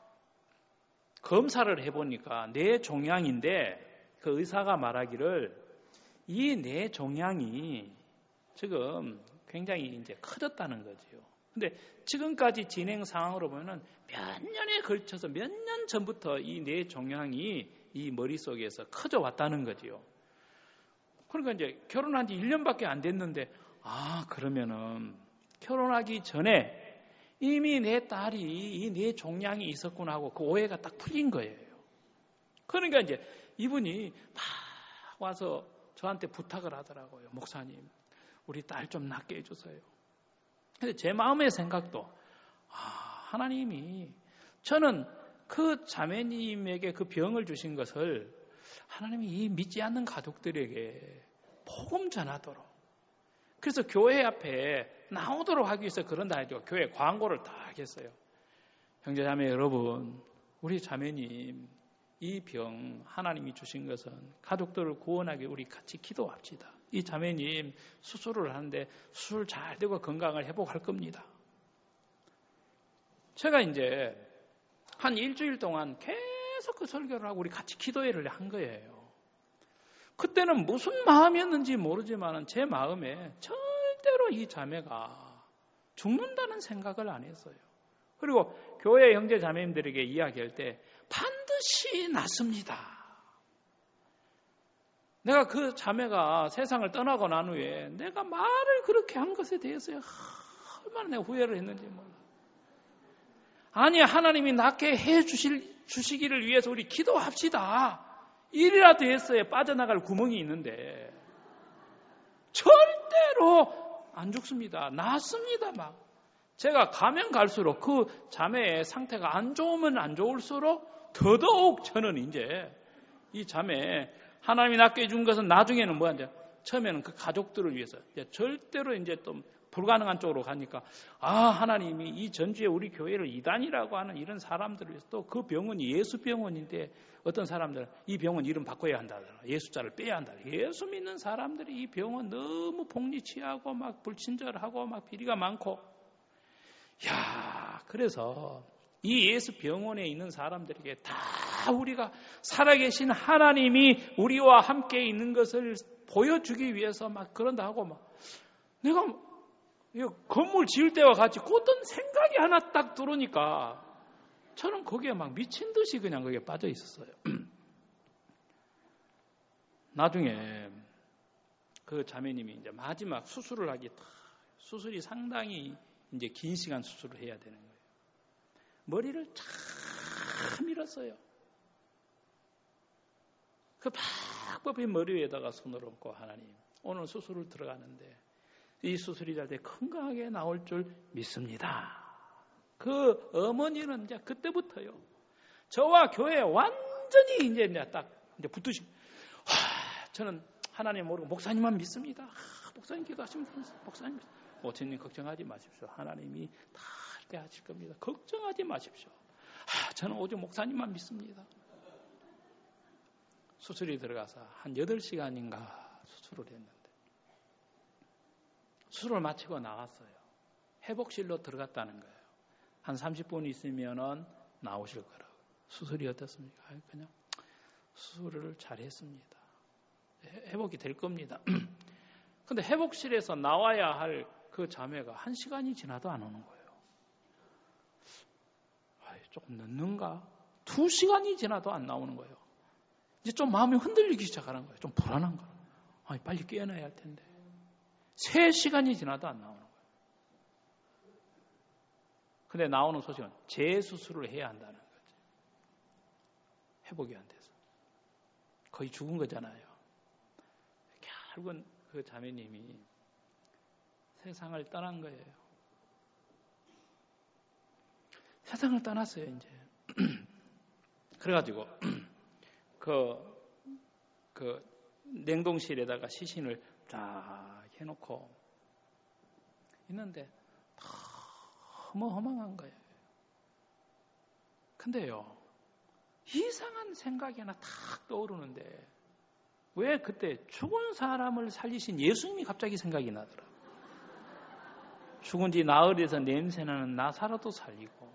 검사를 해보니까 뇌 종양인데 그 의사가 말하기를 이 뇌 종양이 지금 굉장히 이제 커졌다는 거지요. 근데 지금까지 진행 상황으로 보면은 몇 년에 걸쳐서 몇 년 전부터 이 뇌 종양이 이 머릿속에서 커져 왔다는 거지요. 그러니까 이제 결혼한 지 1년밖에 안 됐는데 그러면은 결혼하기 전에 이미 내 딸이 이 뇌 종양이 있었구나 하고 그 오해가 딱 풀린 거예요. 그러니까 이제 이분이 막 와서 저한테 부탁을 하더라고요. 목사님, 우리 딸 좀 낫게 해주세요. 근데 제 마음의 생각도 하나님이 저는 그 자매님에게 그 병을 주신 것을 하나님이 이 믿지 않는 가족들에게 복음 전하도록 그래서 교회 앞에 나오도록 하기 위해서 그런다 해도 교회 광고를 다 하겠어요. 형제자매 여러분, 우리 자매님 이 병 하나님이 주신 것은 가족들을 구원하기 우리 같이 기도합시다. 이 자매님 수술을 하는데 수술 잘 되고 건강을 회복할 겁니다. 제가 이제 한 일주일 동안 계속 그 설교를 하고 우리 같이 기도회를 한 거예요. 그때는 무슨 마음이었는지 모르지만 제 마음에 절대로 이 자매가 죽는다는 생각을 안 했어요. 그리고 교회 형제 자매님들에게 이야기할 때 반드시 낫습니다. 내가 그 자매가 세상을 떠나고 난 후에 내가 말을 그렇게 한 것에 대해서 얼마나 내가 후회를 했는지 몰라. 아니 하나님이 낫게 해주시기를 위해서 우리 기도합시다. 일이라도 했어야 빠져나갈 구멍이 있는데 절대로 안 죽습니다. 낫습니다. 막 제가 가면 갈수록 그 자매의 상태가 안 좋으면 안 좋을수록 더더욱 저는 이제 이 자매 하나님이 낫게 해준 것은 나중에는 뭐한데 처음에는 그 가족들을 위해서 이제 절대로 이제 또 불가능한 쪽으로 가니까 하나님이 이 전주에 우리 교회를 이단이라고 하는 이런 사람들을 위해서 또 그 병원이 예수 병원인데 어떤 사람들은 이 병원 이름 바꿔야 한다더라. 예수자를 빼야 한다. 예수 믿는 사람들이 이 병원 너무 폭리취하고 막 불친절하고 막 비리가 많고 그래서 이 예수 병원에 있는 사람들에게 다 우리가 살아계신 하나님이 우리와 함께 있는 것을 보여주기 위해서 막 그런다 하고 막 내가 건물 지을 때와 같이 어떤 생각이 하나 딱 들어오니까 저는 거기에 막 미친 듯이 그냥 거기에 빠져 있었어요. 나중에 그 자매님이 이제 마지막 수술을 수술이 상당히 이제 긴 시간 수술을 해야 되는 거예요. 머리를 참 밀었어요. 그 팍 머리 위에다가 손을 얹고 하나님 오늘 수술을 들어가는데 이 수술이 잘 돼 건강하게 나올 줄 믿습니다. 그 어머니는 이제 그때부터요. 저와 교회에 완전히 이제 딱 붙으신. 저는 하나님 모르고 목사님만 믿습니다. 목사님 기도하시면 됩니다. 목사님, 모친님 걱정하지 마십시오. 하나님이 다 할 때 하실 겁니다. 걱정하지 마십시오. 저는 오직 목사님만 믿습니다. 수술이 들어가서 한 8시간인가 수술을 했는데 수술을 마치고 나왔어요. 회복실로 들어갔다는 거예요. 한 30분 있으면은 나오실 거라고. 수술이 어떻습니까? 그냥 수술을 잘 했습니다. 회복이 될 겁니다. 근데 회복실에서 나와야 할 그 자매가 1시간이 지나도 안 오는 거예요. 조금 늦는가? 2시간이 지나도 안 나오는 거예요. 이제 좀 마음이 흔들리기 시작하는 거예요. 좀 불안한 거예요. 빨리 깨어나야 할 텐데. 3시간이 지나도 안 나오는 거예요. 근데 나오는 소식은 재수술을 해야 한다는 거지. 회복이 안 돼서. 거의 죽은 거잖아요. 결국은 그 자매님이 세상을 떠난 거예요. 세상을 떠났어요, 이제. 그래가지고, 그 냉동실에다가 시신을 쫙 해놓고 있는데 너무 허망한 거예요. 근데요, 이상한 생각이 하나 탁 떠오르는데 왜 그때 죽은 사람을 살리신 예수님이 갑자기 생각이 나더라. 죽은 지 나흘에서 냄새나는 나사로도 살리고,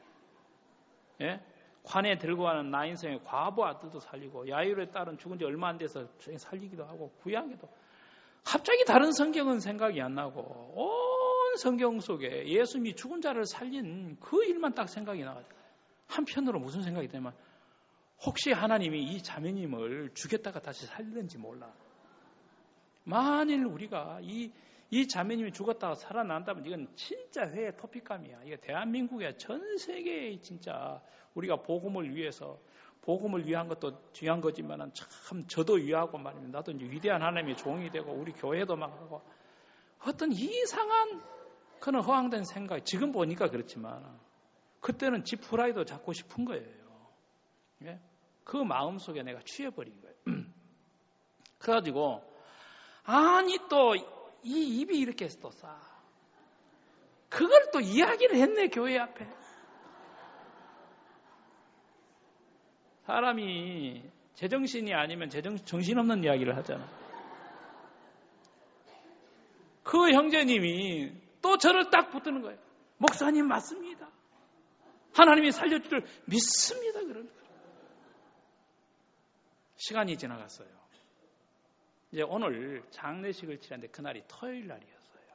관에 들고 가는 나인성의 과부 아들도 살리고, 야이로의 딸은 죽은 지 얼마 안 돼서 살리기도 하고, 구약에도 갑자기 다른 성경은 생각이 안 나고 온 성경 속에 예수님이 죽은 자를 살린 그 일만 딱 생각이 나가지고 한편으로 무슨 생각이 되냐면 혹시 하나님이 이 자매님을 죽였다가 다시 살리는지 몰라. 만일 우리가 이 자매님이 죽었다가 살아난다면 이건 진짜 회의 토픽감이야. 이게 대한민국의 전 세계에 진짜 우리가 복음을 위해서 복음을 위한 것도 중요한 거지만 참 저도 위하고 말입니다. 나도 이제 위대한 하나님의 종이 되고 우리 교회도 막 하고 어떤 이상한 그런 허황된 생각. 지금 보니까 그렇지만 그때는 지 프라이도 잡고 싶은 거예요. 예? 그 마음 속에 내가 취해버린 거예요. 그래가지고 아니 또 이 입이 이렇게 또 싸. 그걸 또 이야기를 했네 교회 앞에. 사람이 제정신이 아니면 정신없는 이야기를 하잖아. 그 형제님이 또 저를 딱 붙드는 거예요. 목사님 맞습니다. 하나님이 살려줄 줄 믿습니다. 그러는 거예요. 시간이 지나갔어요. 이제 오늘 장례식을 치렀는데 그날이 토요일 날이었어요.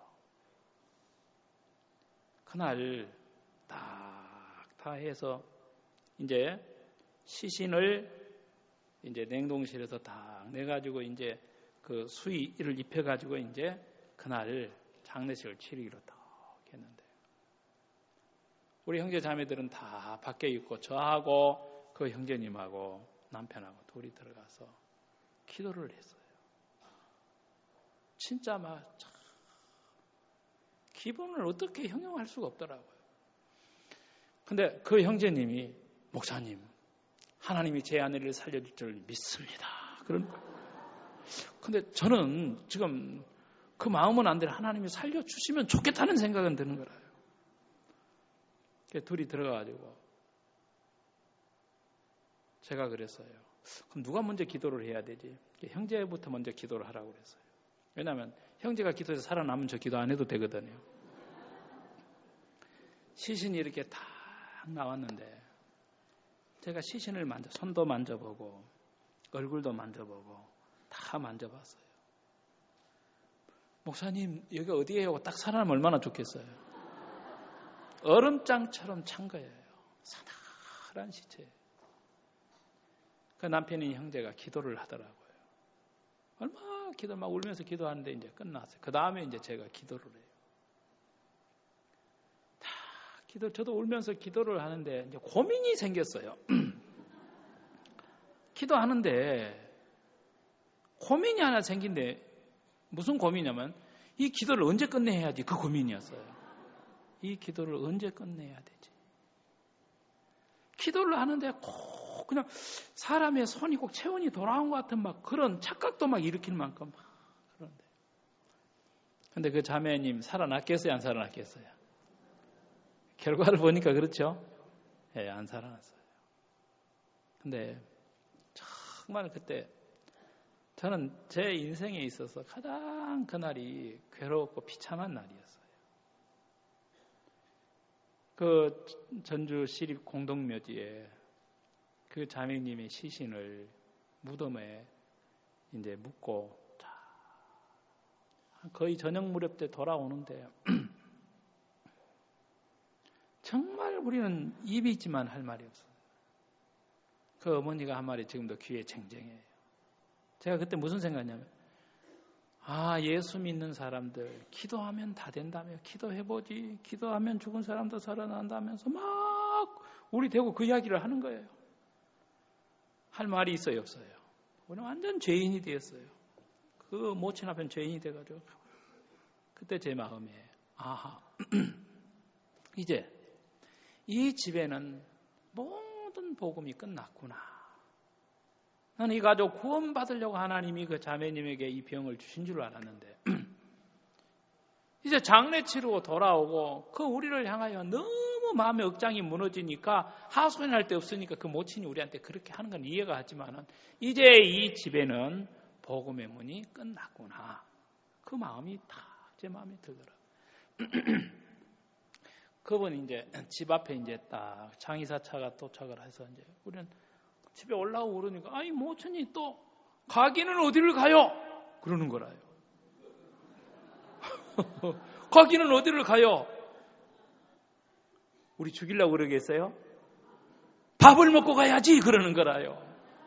그날 다 해서 이제 시신을 이제 냉동실에서 딱 내가지고 이제 그 수의를 입혀가지고 이제 그날 장례식을 치르기로 딱 했는데 우리 형제 자매들은 다 밖에 있고 저하고 그 형제님하고 남편하고 둘이 들어가서 기도를 했어요. 진짜 막 기분을 어떻게 형용할 수가 없더라고요. 근데 그 형제님이 목사님 하나님이 제 아내를 살려줄 줄 믿습니다. 그런 거예요. 근데 저는 지금 그 마음은 안 돼. 하나님이 살려주시면 좋겠다는 생각은 드는 거라요. 둘이 들어가가지고 제가 그랬어요. 그럼 누가 먼저 기도를 해야 되지? 형제부터 먼저 기도를 하라고 그랬어요. 왜냐하면 형제가 기도해서 살아남으면 저 기도 안 해도 되거든요. 시신이 이렇게 딱 나왔는데 제가 시신을 손도 만져보고 얼굴도 만져보고 다 만져봤어요. 목사님 여기 어디예요? 하고 딱 살아나면 얼마나 좋겠어요. 얼음장처럼 찬 거예요. 사나란 시체. 그 남편인 형제가 기도를 하더라고요. 얼마나 막 울면서 기도하는데 이제 끝났어요. 그 다음에 이제 제가 기도를 해요. 저도 울면서 기도를 하는데 이제 고민이 생겼어요. 기도하는데 고민이 하나 생긴데 무슨 고민이냐면 이 기도를 언제 끝내야지 그 고민이었어요. 이 기도를 언제 끝내야 되지? 기도를 하는데 꼭 그냥 사람의 손이 꼭 체온이 돌아온 것 같은 막 그런 착각도 막 일으킬 만큼 막 그런데. 근데 그 자매님 살아났겠어요? 안 살아났겠어요? 결과를 보니까 그렇죠? 예, 안 살아났어요. 근데 정말 그때 저는 제 인생에 있어서 가장 그날이 괴롭고 비참한 날이었어요. 그 전주 시립 공동묘지에 그 자매님의 시신을 무덤에 이제 묻고 거의 저녁 무렵 때 돌아오는데 정말 우리는 입이 있지만 할 말이 없어요. 그 어머니가 한 말이 지금도 귀에 쟁쟁해요. 제가 그때 무슨 생각이냐면 예수 믿는 사람들 기도하면 다 된다며 기도해보지 기도하면 죽은 사람도 살아난다면서 막 우리 대고 그 이야기를 하는 거예요. 할 말이 있어요 없어요? 우리는 완전 죄인이 되었어요. 그 모친 앞엔 죄인이 돼가지고 그때 제 마음에 이제 이 집에는 모든 복음이 끝났구나. 나는 이 가족 구원받으려고 하나님이 그 자매님에게 이 병을 주신 줄 알았는데 이제 장례 치르고 돌아오고 그 우리를 향하여 너무 마음의 억장이 무너지니까 하소연할 데 없으니까 그 모친이 우리한테 그렇게 하는 건 이해가 하지만은 이제 이 집에는 복음의 문이 끝났구나. 그 마음이 다 제 마음에 들더라고요. 그분이 이제 집 앞에 이제 딱 장의사 차가 도착을 해서 이제 우리는 집에 올라오고 그러니까 모친이 또 가기는 어디를 가요? 그러는 거라요. 가기는 어디를 가요? 우리 죽이려고 그러겠어요? 밥을 먹고 가야지 그러는 거라요.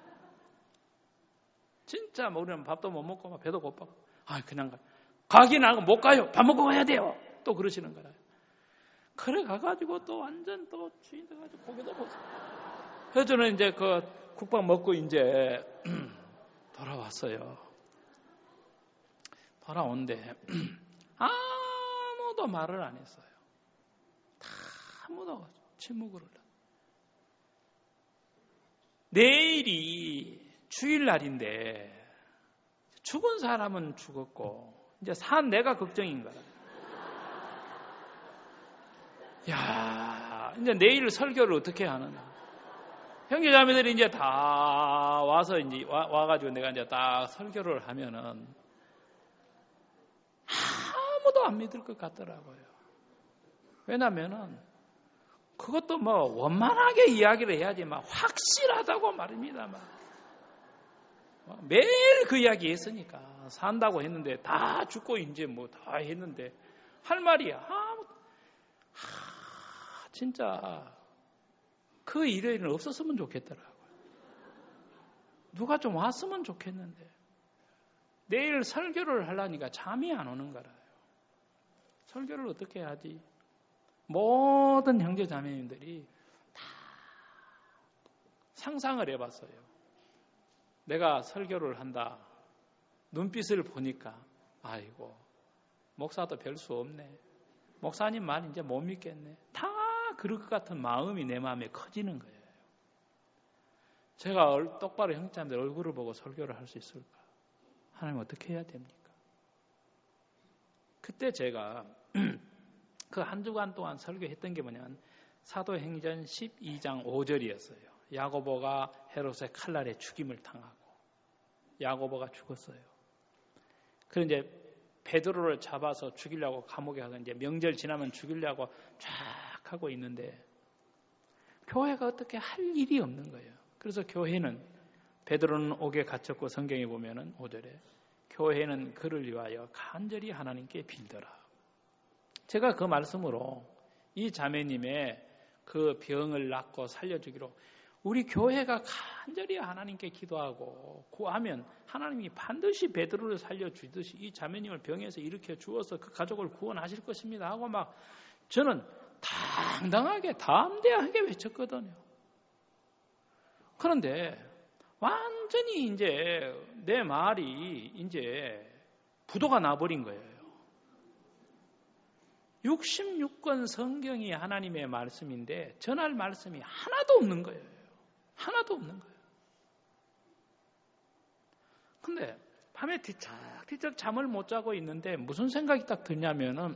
진짜 우리는 밥도 못 먹고 배도 고파고 그냥 가기는 안 가고 못 가요. 밥 먹고 가야 돼요. 또 그러시는 거라요. 그래 가가지고 또 완전 또 주인 돼가지고 고개도 못 그래서 저는 이제 그 국밥 먹고 이제 돌아왔어요. 돌아온데 아무도 말을 안 했어요. 다 아무도 침묵을 흘러. 내일이 주일날인데 죽은 사람은 죽었고 이제 산 내가 걱정인 거야. 야, 이제 내일 설교를 어떻게 하느냐. 형제자매들이 이제 다 와서 이제 와가지고 내가 이제 딱 설교를 하면은 아무도 안 믿을 것 같더라고요. 왜냐면은 그것도 원만하게 이야기를 해야지 확실하다고 말입니다. 매일 그 이야기 했으니까 산다고 했는데 다 죽고 이제 다 했는데 할 말이야. 진짜 그 일요일은 없었으면 좋겠더라고요. 누가 좀 왔으면 좋겠는데 내일 설교를 하려니까 잠이 안 오는 거라요. 설교를 어떻게 하지? 모든 형제 자매님들이 다 상상을 해봤어요. 내가 설교를 한다. 눈빛을 보니까 아이고 목사도 별 수 없네. 목사님 말 이제 못 믿겠네. 다 그럴 것 같은 마음이 내 마음에 커지는 거예요. 제가 똑바로 형제자매들 얼굴을 보고 설교를 할 수 있을까? 하나님 어떻게 해야 됩니까? 그때 제가 그 한 주간 동안 설교했던 게 뭐냐면 사도행전 12장 5절이었어요. 야고보가 헤롯의 칼날에 죽임을 당하고 야고보가 죽었어요. 그래서 이제 베드로를 잡아서 죽이려고 감옥에 가서 이제 명절 지나면 죽이려고 쫙 하고 있는데 교회가 어떻게 할 일이 없는 거예요. 그래서 교회는 베드로는 옥에 갇혔고 성경에 보면은 5절에 교회는 그를 위하여 간절히 하나님께 빌더라. 제가 그 말씀으로 이 자매님의 그 병을 낫고 살려주기로 우리 교회가 간절히 하나님께 기도하고 구하면 하나님이 반드시 베드로를 살려주듯이 이 자매님을 병에서 일으켜 주어서 그 가족을 구원하실 것입니다 하고 막 저는 당당하게 담대하게 외쳤거든요. 그런데 완전히 이제 내 말이 이제 부도가 나버린 거예요. 66권 성경이 하나님의 말씀인데 전할 말씀이 하나도 없는 거예요. 하나도 없는 거예요. 근데 밤에 뒤척뒤척 잠을 못 자고 있는데 무슨 생각이 딱 드냐면은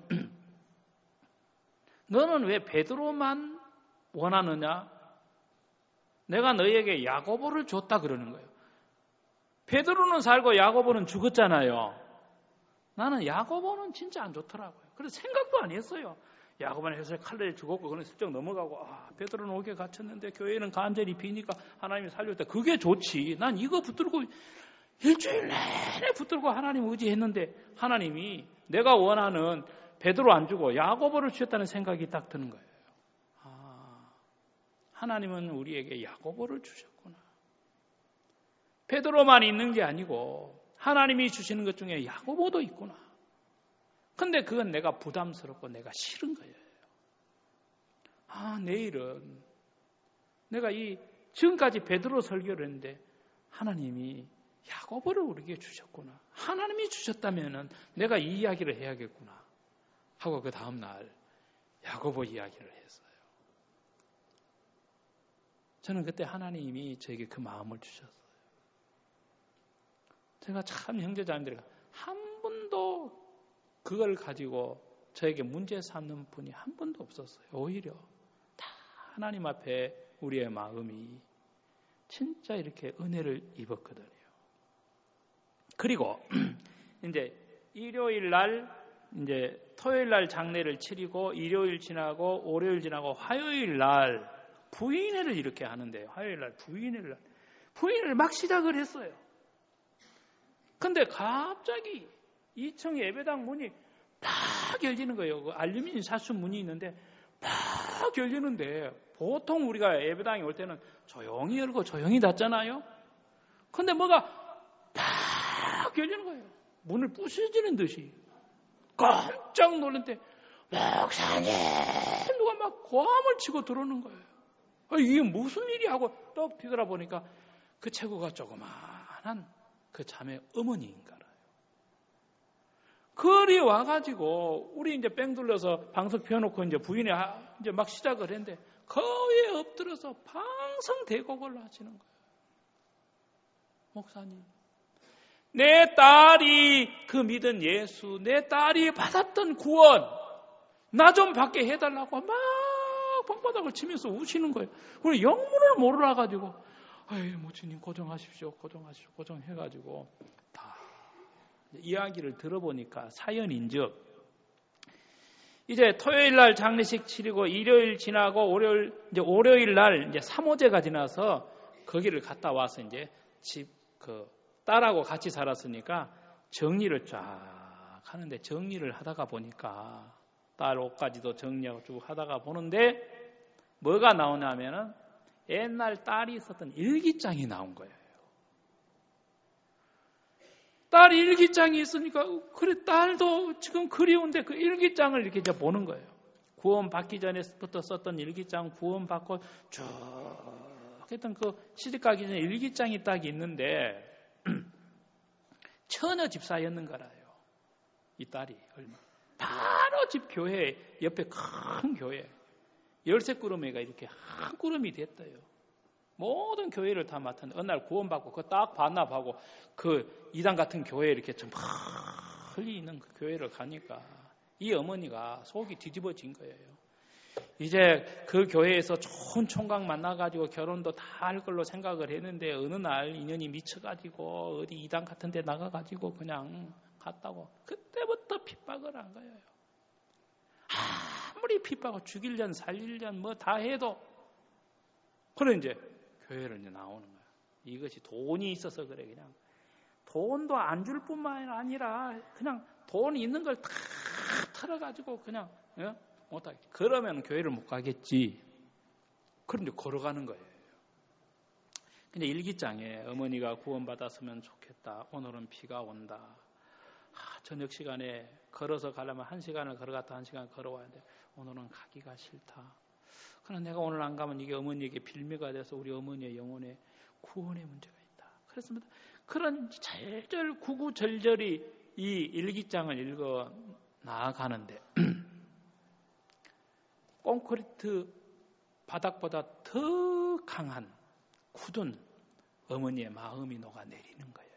너는 왜 베드로만 원하느냐? 내가 너에게 야고보를 줬다 그러는 거예요. 베드로는 살고 야고보는 죽었잖아요. 나는 야고보는 진짜 안 좋더라고요. 그래서 생각도 안 했어요. 야고보는 해서 칼날에 죽었고 그는 슬쩍 넘어가고 베드로는 옥에 갇혔는데 교회는 간절히 비니까 하나님이 살렸다. 그게 좋지. 난 이거 붙들고 일주일 내내 붙들고 하나님 의지했는데 하나님이 내가 원하는 베드로 안 주고 야고보를 주셨다는 생각이 딱 드는 거예요. 하나님은 우리에게 야고보를 주셨구나. 베드로만 있는 게 아니고 하나님이 주시는 것 중에 야고보도 있구나. 근데 그건 내가 부담스럽고 내가 싫은 거예요. 내일은 내가 지금까지 베드로 설교를 했는데 하나님이 야고보를 우리에게 주셨구나. 하나님이 주셨다면은 내가 이 이야기를 해야겠구나 하고 그 다음 날 야고보 이야기를 했어요. 저는 그때 하나님이 저에게 그 마음을 주셨어요. 제가 참 형제자매들이 한 분도 그걸 가지고 저에게 문제 삼는 분이 한 분도 없었어요. 오히려 다 하나님 앞에 우리의 마음이 진짜 이렇게 은혜를 입었거든요. 그리고 이제 일요일 날 이제 토요일 날 장례를 치르고 일요일 지나고 월요일 지나고 화요일 날 부인회를 이렇게 하는데요. 화요일 날 부인회를 막 시작을 했어요. 근데 갑자기 2층 예배당 문이 팍 열리는 거예요. 그 알루미늄 사수 문이 있는데 팍 열리는데 보통 우리가 예배당에 올 때는 조용히 열고 조용히 닫잖아요. 근데 뭐가 팍 열리는 거예요. 문을 부수지는 듯이. 깜짝 놀랐는데 목사님 누가 막 고함을 치고 들어오는 거예요. 이게 무슨 일이 하고 떡 뒤돌아보니까 그 체구가 조그마한 그 자매 어머니인가요. 그리 와가지고 우리 이제 뺑 둘러서 방석 펴놓고 이제 부인이 이제 막 시작을 했는데 거기에 엎드려서 방성 대곡을 하시는 거예요. 목사님, 내 딸이 그 믿은 예수, 내 딸이 받았던 구원 나 좀 받게 해달라고 막 방바닥을 치면서 우시는 거예요. 우리 영문을 몰라가지고 모친님 고정하십시오. 고정해가지고 다 이야기를 들어보니까 사연인즉 이제 토요일 날 장례식 치르고 일요일 지나고 월요일 날 이제 3호제가 지나서 거기를 갔다 와서 이제 집 그 딸하고 같이 살았으니까 정리를 쫙 하는데 정리를 하다가 보니까 딸 옷까지도 정리하고 쭉 하다가 보는데 뭐가 나오냐면은 옛날 딸이 썼던 일기장이 나온 거예요. 딸 일기장이 있으니까 그래 딸도 지금 그리운데 그 일기장을 이렇게 이제 보는 거예요. 구원 받기 전에부터 썼던 일기장 구원 받고 쭉 했던 그 시집가기 전에 일기장이 딱 있는데 처녀 집사였는 거라요. 이 딸이 얼마 바로 집 교회 옆에 큰 교회 13구름이가 이렇게 한 구름이 됐대요. 모든 교회를 다 맡았는데 어느 날 구원받고 그거 딱 반납하고 그 이단 같은 교회에 이렇게 좀 흘리 있는 그 교회를 가니까 이 어머니가 속이 뒤집어진 거예요. 이제 그 교회에서 좋은 총각 만나가지고 결혼도 다 할 걸로 생각을 했는데 어느 날 인연이 미쳐가지고 어디 이당 같은 데 나가가지고 그냥 갔다고. 그때부터 핍박을 한 거예요. 아무리 핍박을 죽이려면 살리려면 뭐 다 해도 그래 이제 교회를 이제 나오는 거야. 이것이 돈이 있어서 그래. 그냥 돈도 안 줄 뿐만 아니라 그냥 돈이 있는 걸 다 털어가지고 그냥 못하게. 그러면 교회를 못 가겠지. 그런데 걸어가는 거예요. 근데 일기장에 어머니가 구원받았으면 좋겠다. 오늘은 비가 온다. 저녁 시간에 걸어서 가려면 1시간을 걸어갔다 1시간 걸어와야 돼. 오늘은 가기가 싫다. 그러나 내가 오늘 안 가면 이게 어머니에게 빌미가 돼서 우리 어머니의 영혼에 구원의 문제가 있다. 그렇습니다. 그런 절절 구구절절이 이 일기장을 읽어 나아가는데 콘크리트 바닥보다 더 강한 굳은 어머니의 마음이 녹아내리는 거예요.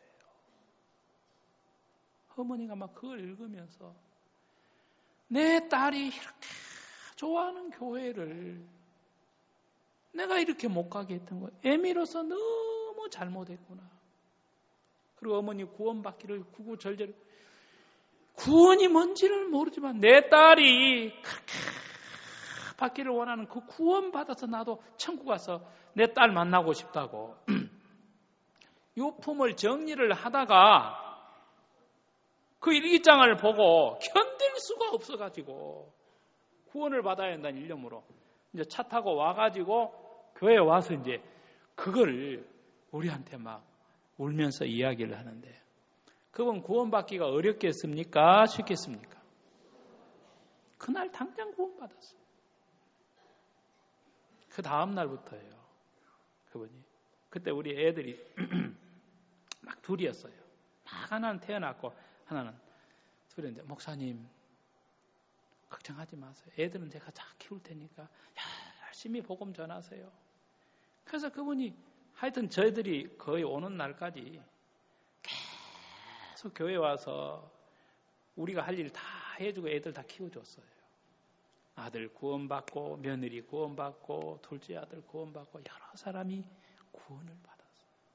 어머니가 막 그걸 읽으면서 내 딸이 이렇게 좋아하는 교회를 내가 이렇게 못 가게 했던 거예요. 애미로서 너무 잘못했구나. 그리고 어머니 구원받기를 구구절절 구원이 뭔지를 모르지만 내 딸이 그렇게 받기를 원하는 그 구원 받아서 나도 천국 가서 내 딸 만나고 싶다고 유품을 정리를 하다가 그 일기장을 보고 견딜 수가 없어가지고 구원을 받아야 한다는 일념으로 이제 차 타고 와가지고 교회에 와서 이제 그걸 우리한테 막 울면서 이야기를 하는데 그분 구원받기가 어렵겠습니까? 쉽겠습니까? 그날 당장 구원받았어요. 그 다음 날부터예요. 그분이. 그때 우리 애들이 막 둘이었어요. 막 하나는 태어났고 하나는 둘인데 목사님 걱정하지 마세요. 애들은 제가 잘 키울 테니까 열심히 복음 전하세요. 그래서 그분이 하여튼 저희들이 거의 오는 날까지 계속 교회 와서 우리가 할 일 다 해주고 애들 다 키워줬어요. 아들 구원받고 며느리 구원받고 둘째 아들 구원받고 여러 사람이 구원을 받았어요.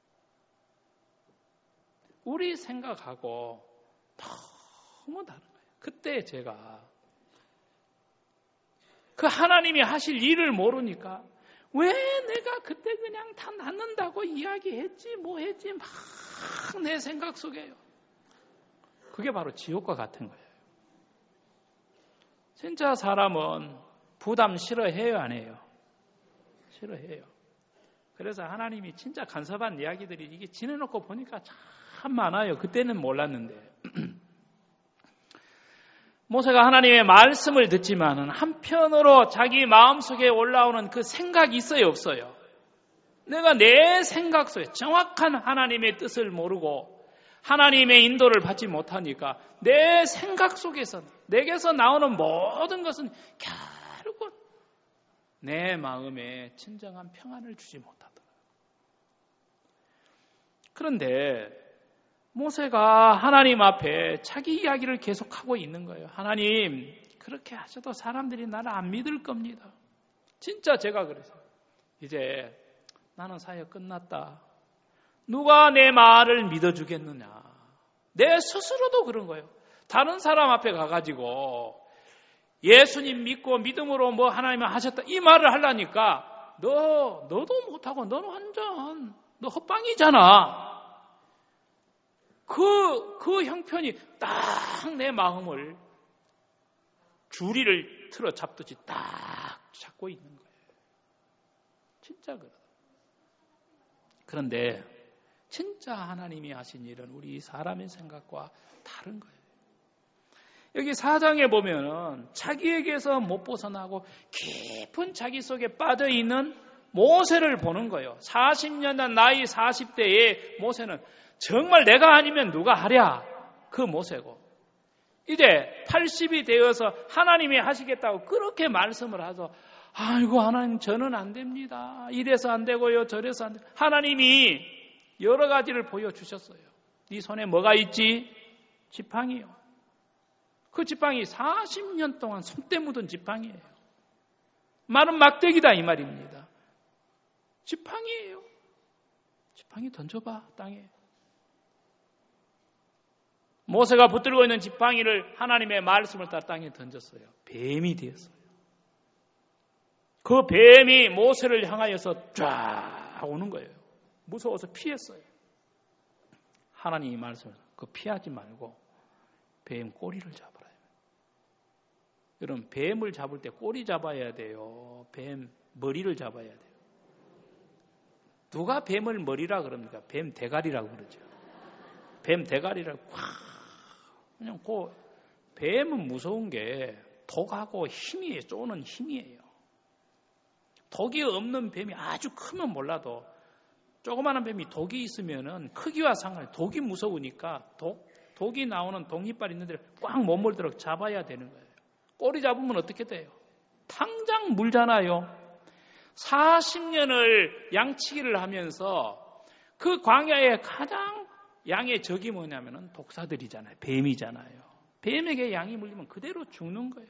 우리 생각하고 너무 다른 거예요. 그때 제가 그 하나님이 하실 일을 모르니까 왜 내가 그때 그냥 다 낫는다고 이야기했지 뭐 했지 막 내 생각 속에요. 그게 바로 지옥과 같은 거예요. 진짜 사람은 부담 싫어해요 안 해요? 싫어해요. 그래서 하나님이 진짜 간섭한 이야기들이 이게 지내놓고 보니까 참 많아요. 그때는 몰랐는데 모세가 하나님의 말씀을 듣지만은 한편으로 자기 마음속에 올라오는 그 생각이 있어요 없어요? 내가 내 생각 속에 정확한 하나님의 뜻을 모르고 하나님의 인도를 받지 못하니까 내 생각 속에서 내게서 나오는 모든 것은 결국 내 마음에 진정한 평안을 주지 못하더라고요. 그런데 모세가 하나님 앞에 자기 이야기를 계속하고 있는 거예요. 하나님 그렇게 하셔도 사람들이 나를 안 믿을 겁니다. 진짜 제가 그랬어요. 이제 나는 사역 끝났다. 누가 내 말을 믿어주겠느냐. 내 스스로도 그런 거예요. 다른 사람 앞에 가가지고 예수님 믿고 믿음으로 뭐 하나님을 하셨다 이 말을 하려니까 너도 못하고 너는 완전 너 헛방이잖아. 그 형편이 딱 내 마음을 줄이를 틀어 잡듯이 딱 잡고 있는 거예요. 진짜 그래요. 그런데 진짜 하나님이 하신 일은 우리 사람의 생각과 다른 거예요. 여기 4장에 보면은 자기에게서 못 벗어나고 깊은 자기 속에 빠져있는 모세를 보는 거예요. 40년 된 나이 40대의 모세는 정말 내가 아니면 누가 하랴 그 모세고 이제 80이 되어서 하나님이 하시겠다고 그렇게 말씀을 하죠. 아이고 하나님 저는 안 됩니다. 이래서 안 되고요 저래서 안 돼요. 하나님이 여러 가지를 보여주셨어요. 네 손에 뭐가 있지? 지팡이요. 그 지팡이 40년 동안 손때 묻은 지팡이에요. 마른 막대기다 이 말입니다. 지팡이에요. 지팡이 던져봐 땅에. 모세가 붙들고 있는 지팡이를 하나님의 말씀을 따라 땅에 던졌어요. 뱀이 되었어요. 그 뱀이 모세를 향하여서 쫙 오는 거예요. 무서워서 피했어요. 하나님이 말씀을 그 피하지 말고 뱀 꼬리를 잡으라. 여러분 뱀을 잡을 때 꼬리 잡아야 돼요. 뱀 머리를 잡아야 돼요. 누가 뱀을 머리라 그럽니까? 뱀 대가리라고 그러죠. 뱀 대가리라고 그냥 뱀은 무서운 게 독하고 힘이에요. 쪼는 힘이에요. 독이 없는 뱀이 아주 크면 몰라도 조그마한 뱀이 독이 있으면은 크기와 상관없이 독이 무서우니까 독이 나오는 독이빨 있는 데를 꽉 못 물도록 잡아야 되는 거예요. 꼬리 잡으면 어떻게 돼요? 당장 물잖아요. 40년을 양치기를 하면서 그 광야의 가장 양의 적이 뭐냐면은 독사들이잖아요. 뱀이잖아요. 뱀에게 양이 물리면 그대로 죽는 거예요.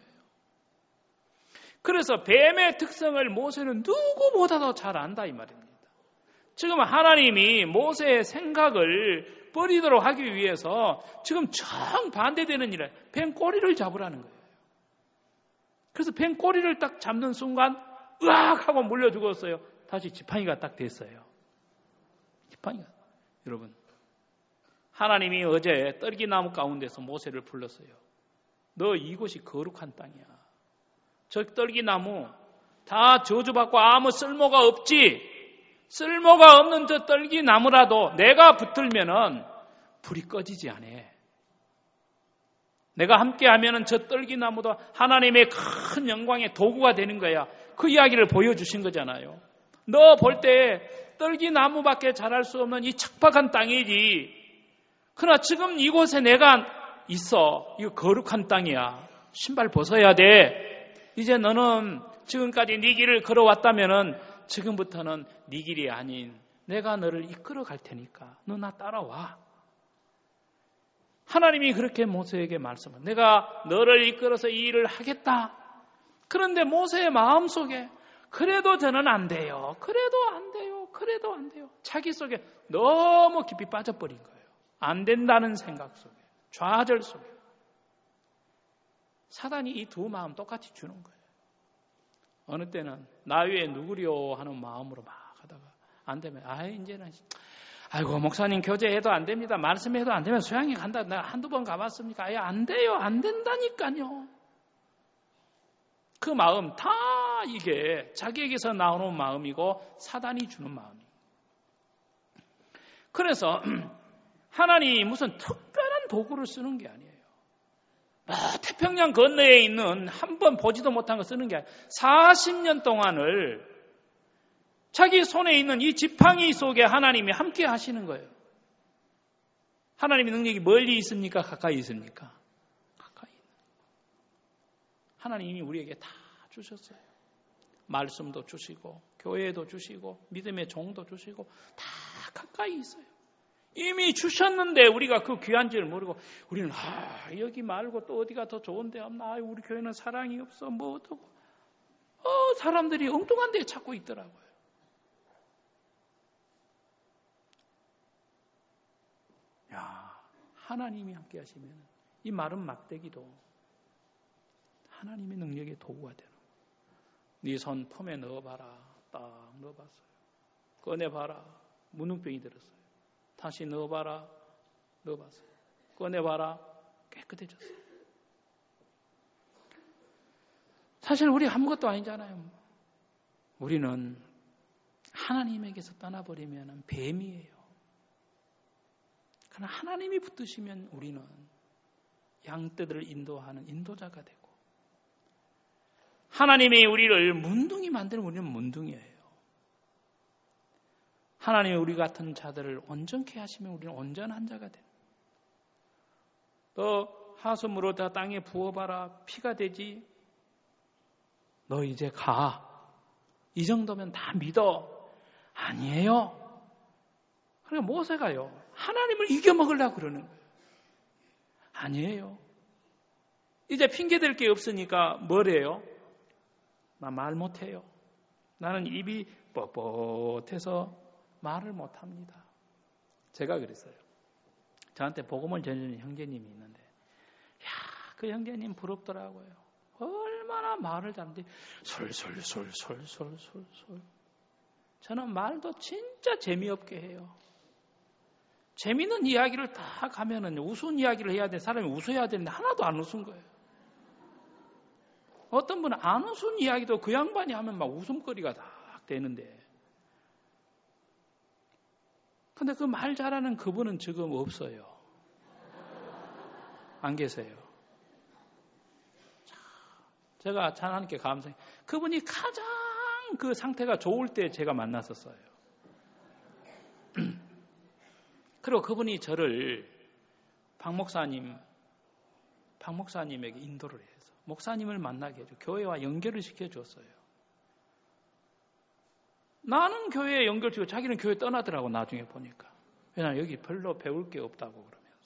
그래서 뱀의 특성을 모세는 누구보다도 잘 안다 이 말입니다. 지금 하나님이 모세의 생각을 버리도록 하기 위해서 지금 정반대되는 일을 뱀 꼬리를 잡으라는 거예요. 그래서 뱀 꼬리를 딱 잡는 순간 으악 하고 물려 죽었어요. 다시 지팡이가 딱 됐어요. 지팡이가. 여러분 하나님이 어제 떨기나무 가운데서 모세를 불렀어요. 너 이곳이 거룩한 땅이야. 저 떨기나무 다 저주받고 아무 쓸모가 없지. 쓸모가 없는 저 떨기나무라도 내가 붙들면은 불이 꺼지지 않아. 내가 함께하면은 저 떨기나무도 하나님의 큰 영광의 도구가 되는 거야. 그 이야기를 보여주신 거잖아요. 너 볼 때 떨기나무밖에 자랄 수 없는 이 척박한 땅이지. 그러나 지금 이곳에 내가 있어. 이거 거룩한 땅이야. 신발 벗어야 돼. 이제 너는 지금까지 네 길을 걸어왔다면은 지금부터는 네 길이 아닌 내가 너를 이끌어 갈 테니까 너 나 따라와. 하나님이 그렇게 모세에게 말씀을 내가 너를 이끌어서 이 일을 하겠다. 그런데 모세의 마음속에 그래도 저는 안 돼요. 그래도 안 돼요. 그래도 안 돼요. 자기 속에 너무 깊이 빠져버린 거예요. 안 된다는 생각 속에 좌절 속에 사단이 이 두 마음 똑같이 주는 거예요. 어느 때는 나 위에 누구려 하는 마음으로 막 하다가 안 되면 이제는 아이고 목사님 교제해도 안 됩니다. 말씀해도 안 되면 수양이 간다. 내가 한두 번 가봤습니까? 안 돼요. 안 된다니까요. 그 마음 다 이게 자기에게서 나오는 마음이고 사단이 주는 마음이에요. 그래서 하나님이 무슨 특별한 도구를 쓰는 게 아니에요. 태평양 건너에 있는 한 번 보지도 못한 거 쓰는 게 아니에요. 40년 동안을 자기 손에 있는 이 지팡이 속에 하나님이 함께 하시는 거예요. 하나님의 능력이 멀리 있습니까? 가까이 있습니까? 가까이. 하나님이 우리에게 다 주셨어요. 말씀도 주시고 교회도 주시고 믿음의 종도 주시고 다 가까이 있어요. 이미 주셨는데 우리가 그 귀한지를 모르고 우리는 여기 말고 또 어디가 더 좋은 데 없나? 우리 교회는 사랑이 없어. 뭐 어떡고. 사람들이 엉뚱한 데에 찾고 있더라고요. 하나님이 함께 하시면 이 마른 막대기도 하나님의 능력의 도구가 되는 거예요. 네 손 폼에 넣어봐라. 딱 넣어봤어요. 꺼내봐라. 문둥병이 들었어요. 다시 넣어봐라. 넣어봤어요. 꺼내봐라. 깨끗해졌어요. 사실 우리 아무것도 아니잖아요. 우리는 하나님에게서 떠나버리면 뱀이에요. 그러나 하나님이 붙드시면 우리는 양떼들을 인도하는 인도자가 되고 하나님이 우리를 문둥이 만드는 우리는 문둥이에요. 하나님이 우리 같은 자들을 온전케 하시면 우리는 온전한 자가 돼요. 너 하수물로 다 땅에 부어봐라. 피가 되지. 너 이제 가. 이 정도면 다 믿어. 아니에요. 그러니까 모세가요. 하나님을 이겨먹으려고 그러는 거예요. 아니에요. 이제 핑계댈 게 없으니까 뭐래요? 나 말 못해요. 나는 입이 뻣뻣해서 말을 못합니다. 제가 그랬어요. 저한테 복음을 전해주는 형제님이 있는데 그 형제님 부럽더라고요. 얼마나 말을 잘하는지 솔솔솔솔솔솔솔. 저는 말도 진짜 재미없게 해요. 재미있는 이야기를 다 가면은 우스운 이야기를 해야 돼. 사람이 웃어야 되는데 하나도 안 웃은 거예요. 어떤 분은 안 웃은 이야기도 그 양반이 하면 막 웃음거리가 딱 되는데. 근데 그 말 잘하는 그분은 지금 없어요. 안 계세요. 제가 하나님께 감사해요. 그분이 가장 그 상태가 좋을 때 제가 만났었어요. 그리고 그분이 저를 박 목사님에게 인도를 해서 목사님을 만나게 해줘 교회와 연결을 시켜줬어요. 나는 교회에 연결시키고 자기는 교회 떠나더라고 나중에 보니까. 왜냐하면 여기 별로 배울 게 없다고 그러면서.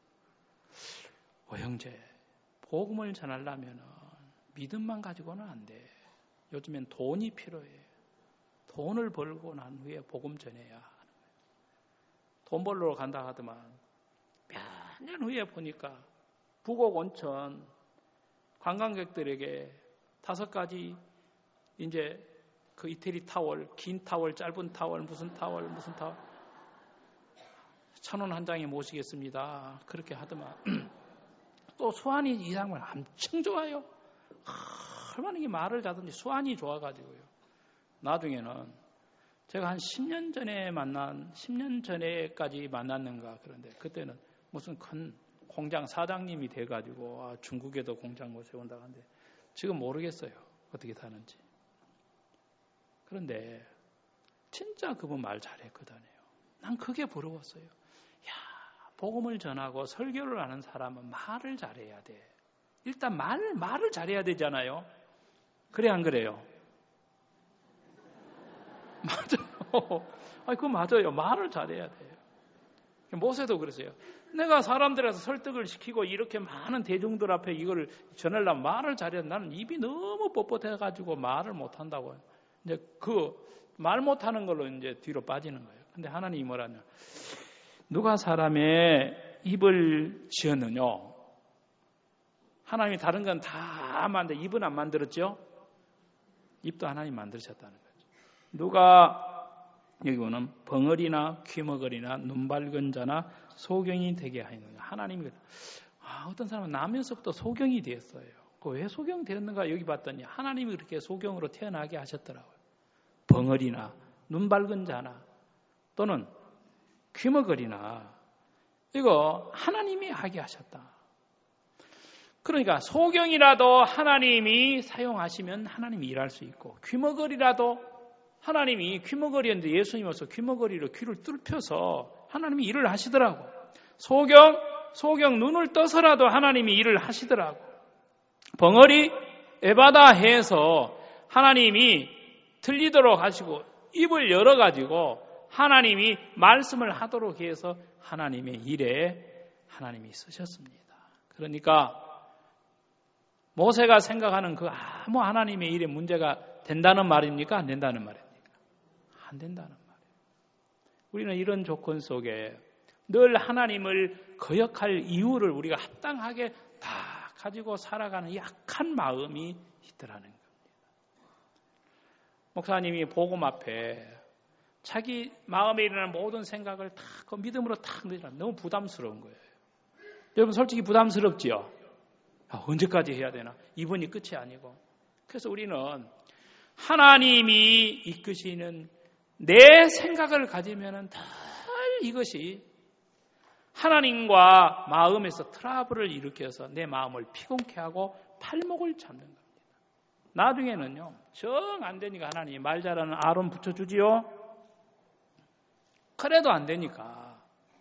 형제, 복음을 전하려면 믿음만 가지고는 안 돼. 요즘엔 돈이 필요해. 돈을 벌고 난 후에 복음 전해야 하는 거예요. 돈 벌러 간다 하더만 몇 년 후에 보니까 북옥 온천 관광객들에게 5가지 이제 그 이태리 타월, 긴 타월, 짧은 타월, 무슨 타월 1,000원 한 장에 모시겠습니다. 그렇게 하더만 또 수완이 이상을 엄청 좋아요. 얼마나 이게 말을 잘하든지 수완이 좋아가지고요. 나중에는 제가 한 10년 전에까지 만났는가 그런데 그때는 무슨 큰 공장 사장님이 돼가지고 중국에도 공장을 세운다고 하는데 지금 모르겠어요. 어떻게 사는지. 그런데 진짜 그분 말 잘했거든요. 난 그게 부러웠어요. 복음을 전하고 설교를 하는 사람은 말을 잘해야 돼. 일단 말을 잘해야 되잖아요. 그래 안 그래요? 맞아요. 그거 맞아요. 말을 잘해야 돼요. 모세도 그랬어요. 내가 사람들에서 설득을 시키고 이렇게 많은 대중들 앞에 이걸 전하려면 말을 잘해야 돼. 나는 입이 너무 뻣뻣해가지고 말을 못한다고. 이제 그 말 못하는 걸로 이제 뒤로 빠지는 거예요. 근데 하나님이 뭐라냐? 누가 사람의 입을 지었느냐? 하나님이 다른 건 다 만들, 입은 안 만들었죠? 입도 하나님 만드셨다는 거죠. 누가 여기 보면 벙어리나 귀머거리나 눈 밝은 자나 소경이 되게 하였느냐. 하나님이 어떤 사람은 나면서부터 소경이 되었어요. 왜 소경 되었는가 여기 봤더니 하나님이 그렇게 소경으로 태어나게 하셨더라고요. 벙어리나 눈 밝은 자나 또는 귀머거리나 이거 하나님이 하게 하셨다. 그러니까 소경이라도 하나님이 사용하시면 하나님이 일할 수 있고 귀머거리라도 하나님이 귀머거리였는데 예수님 와서 귀머거리로 귀를 뚫혀서 하나님이 일을 하시더라고. 소경 눈을 떠서라도 하나님이 일을 하시더라고. 벙어리 에바다 해서 하나님이 들리도록 하시고 입을 열어가지고 하나님이 말씀을 하도록 해서 하나님의 일에 하나님이 쓰셨습니다. 그러니까 모세가 생각하는 그 아무 하나님의 일에 문제가 된다는 말입니까? 안 된다는 말입니까? 안 된다는 말이에요. 우리는 이런 조건 속에 늘 하나님을 거역할 이유를 우리가 합당하게 다 가지고 살아가는 약한 마음이 있더라는 겁니다. 목사님이 복음 앞에 자기 마음에 일어나는 모든 생각을 다 그 믿음으로 탁 내려 너무 부담스러운 거예요. 여러분 솔직히 부담스럽지요? 언제까지 해야 되나? 이번이 끝이 아니고. 그래서 우리는 하나님이 이끄시는 내 생각을 가지면은 늘 이것이 하나님과 마음에서 트러블을 일으켜서 내 마음을 피곤케 하고 팔목을 잡는 겁니다. 나중에는요, 정 안 되니까 하나님이 말 잘하는 아론 붙여주지요? 그래도 안 되니까.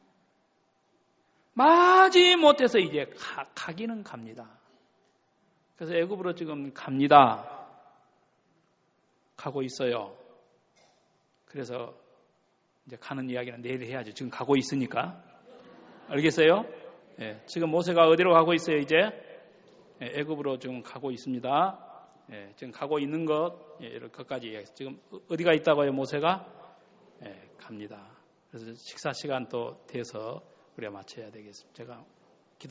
마지 못해서 이제 가기는 갑니다. 그래서 애굽으로 지금 갑니다. 가고 있어요. 그래서 이제 가는 이야기는 내일 해야죠. 지금 가고 있으니까. 알겠어요? 네, 지금 모세가 어디로 가고 있어요, 이제? 애굽으로 지금 가고 있습니다. 지금 가고 있는 것 이렇게까지 이야기했어요. 지금 어디가 있다고요, 모세가? 갑니다. 그래서 식사 시간 또 돼서 우리가 마쳐야 되겠습니다. 제가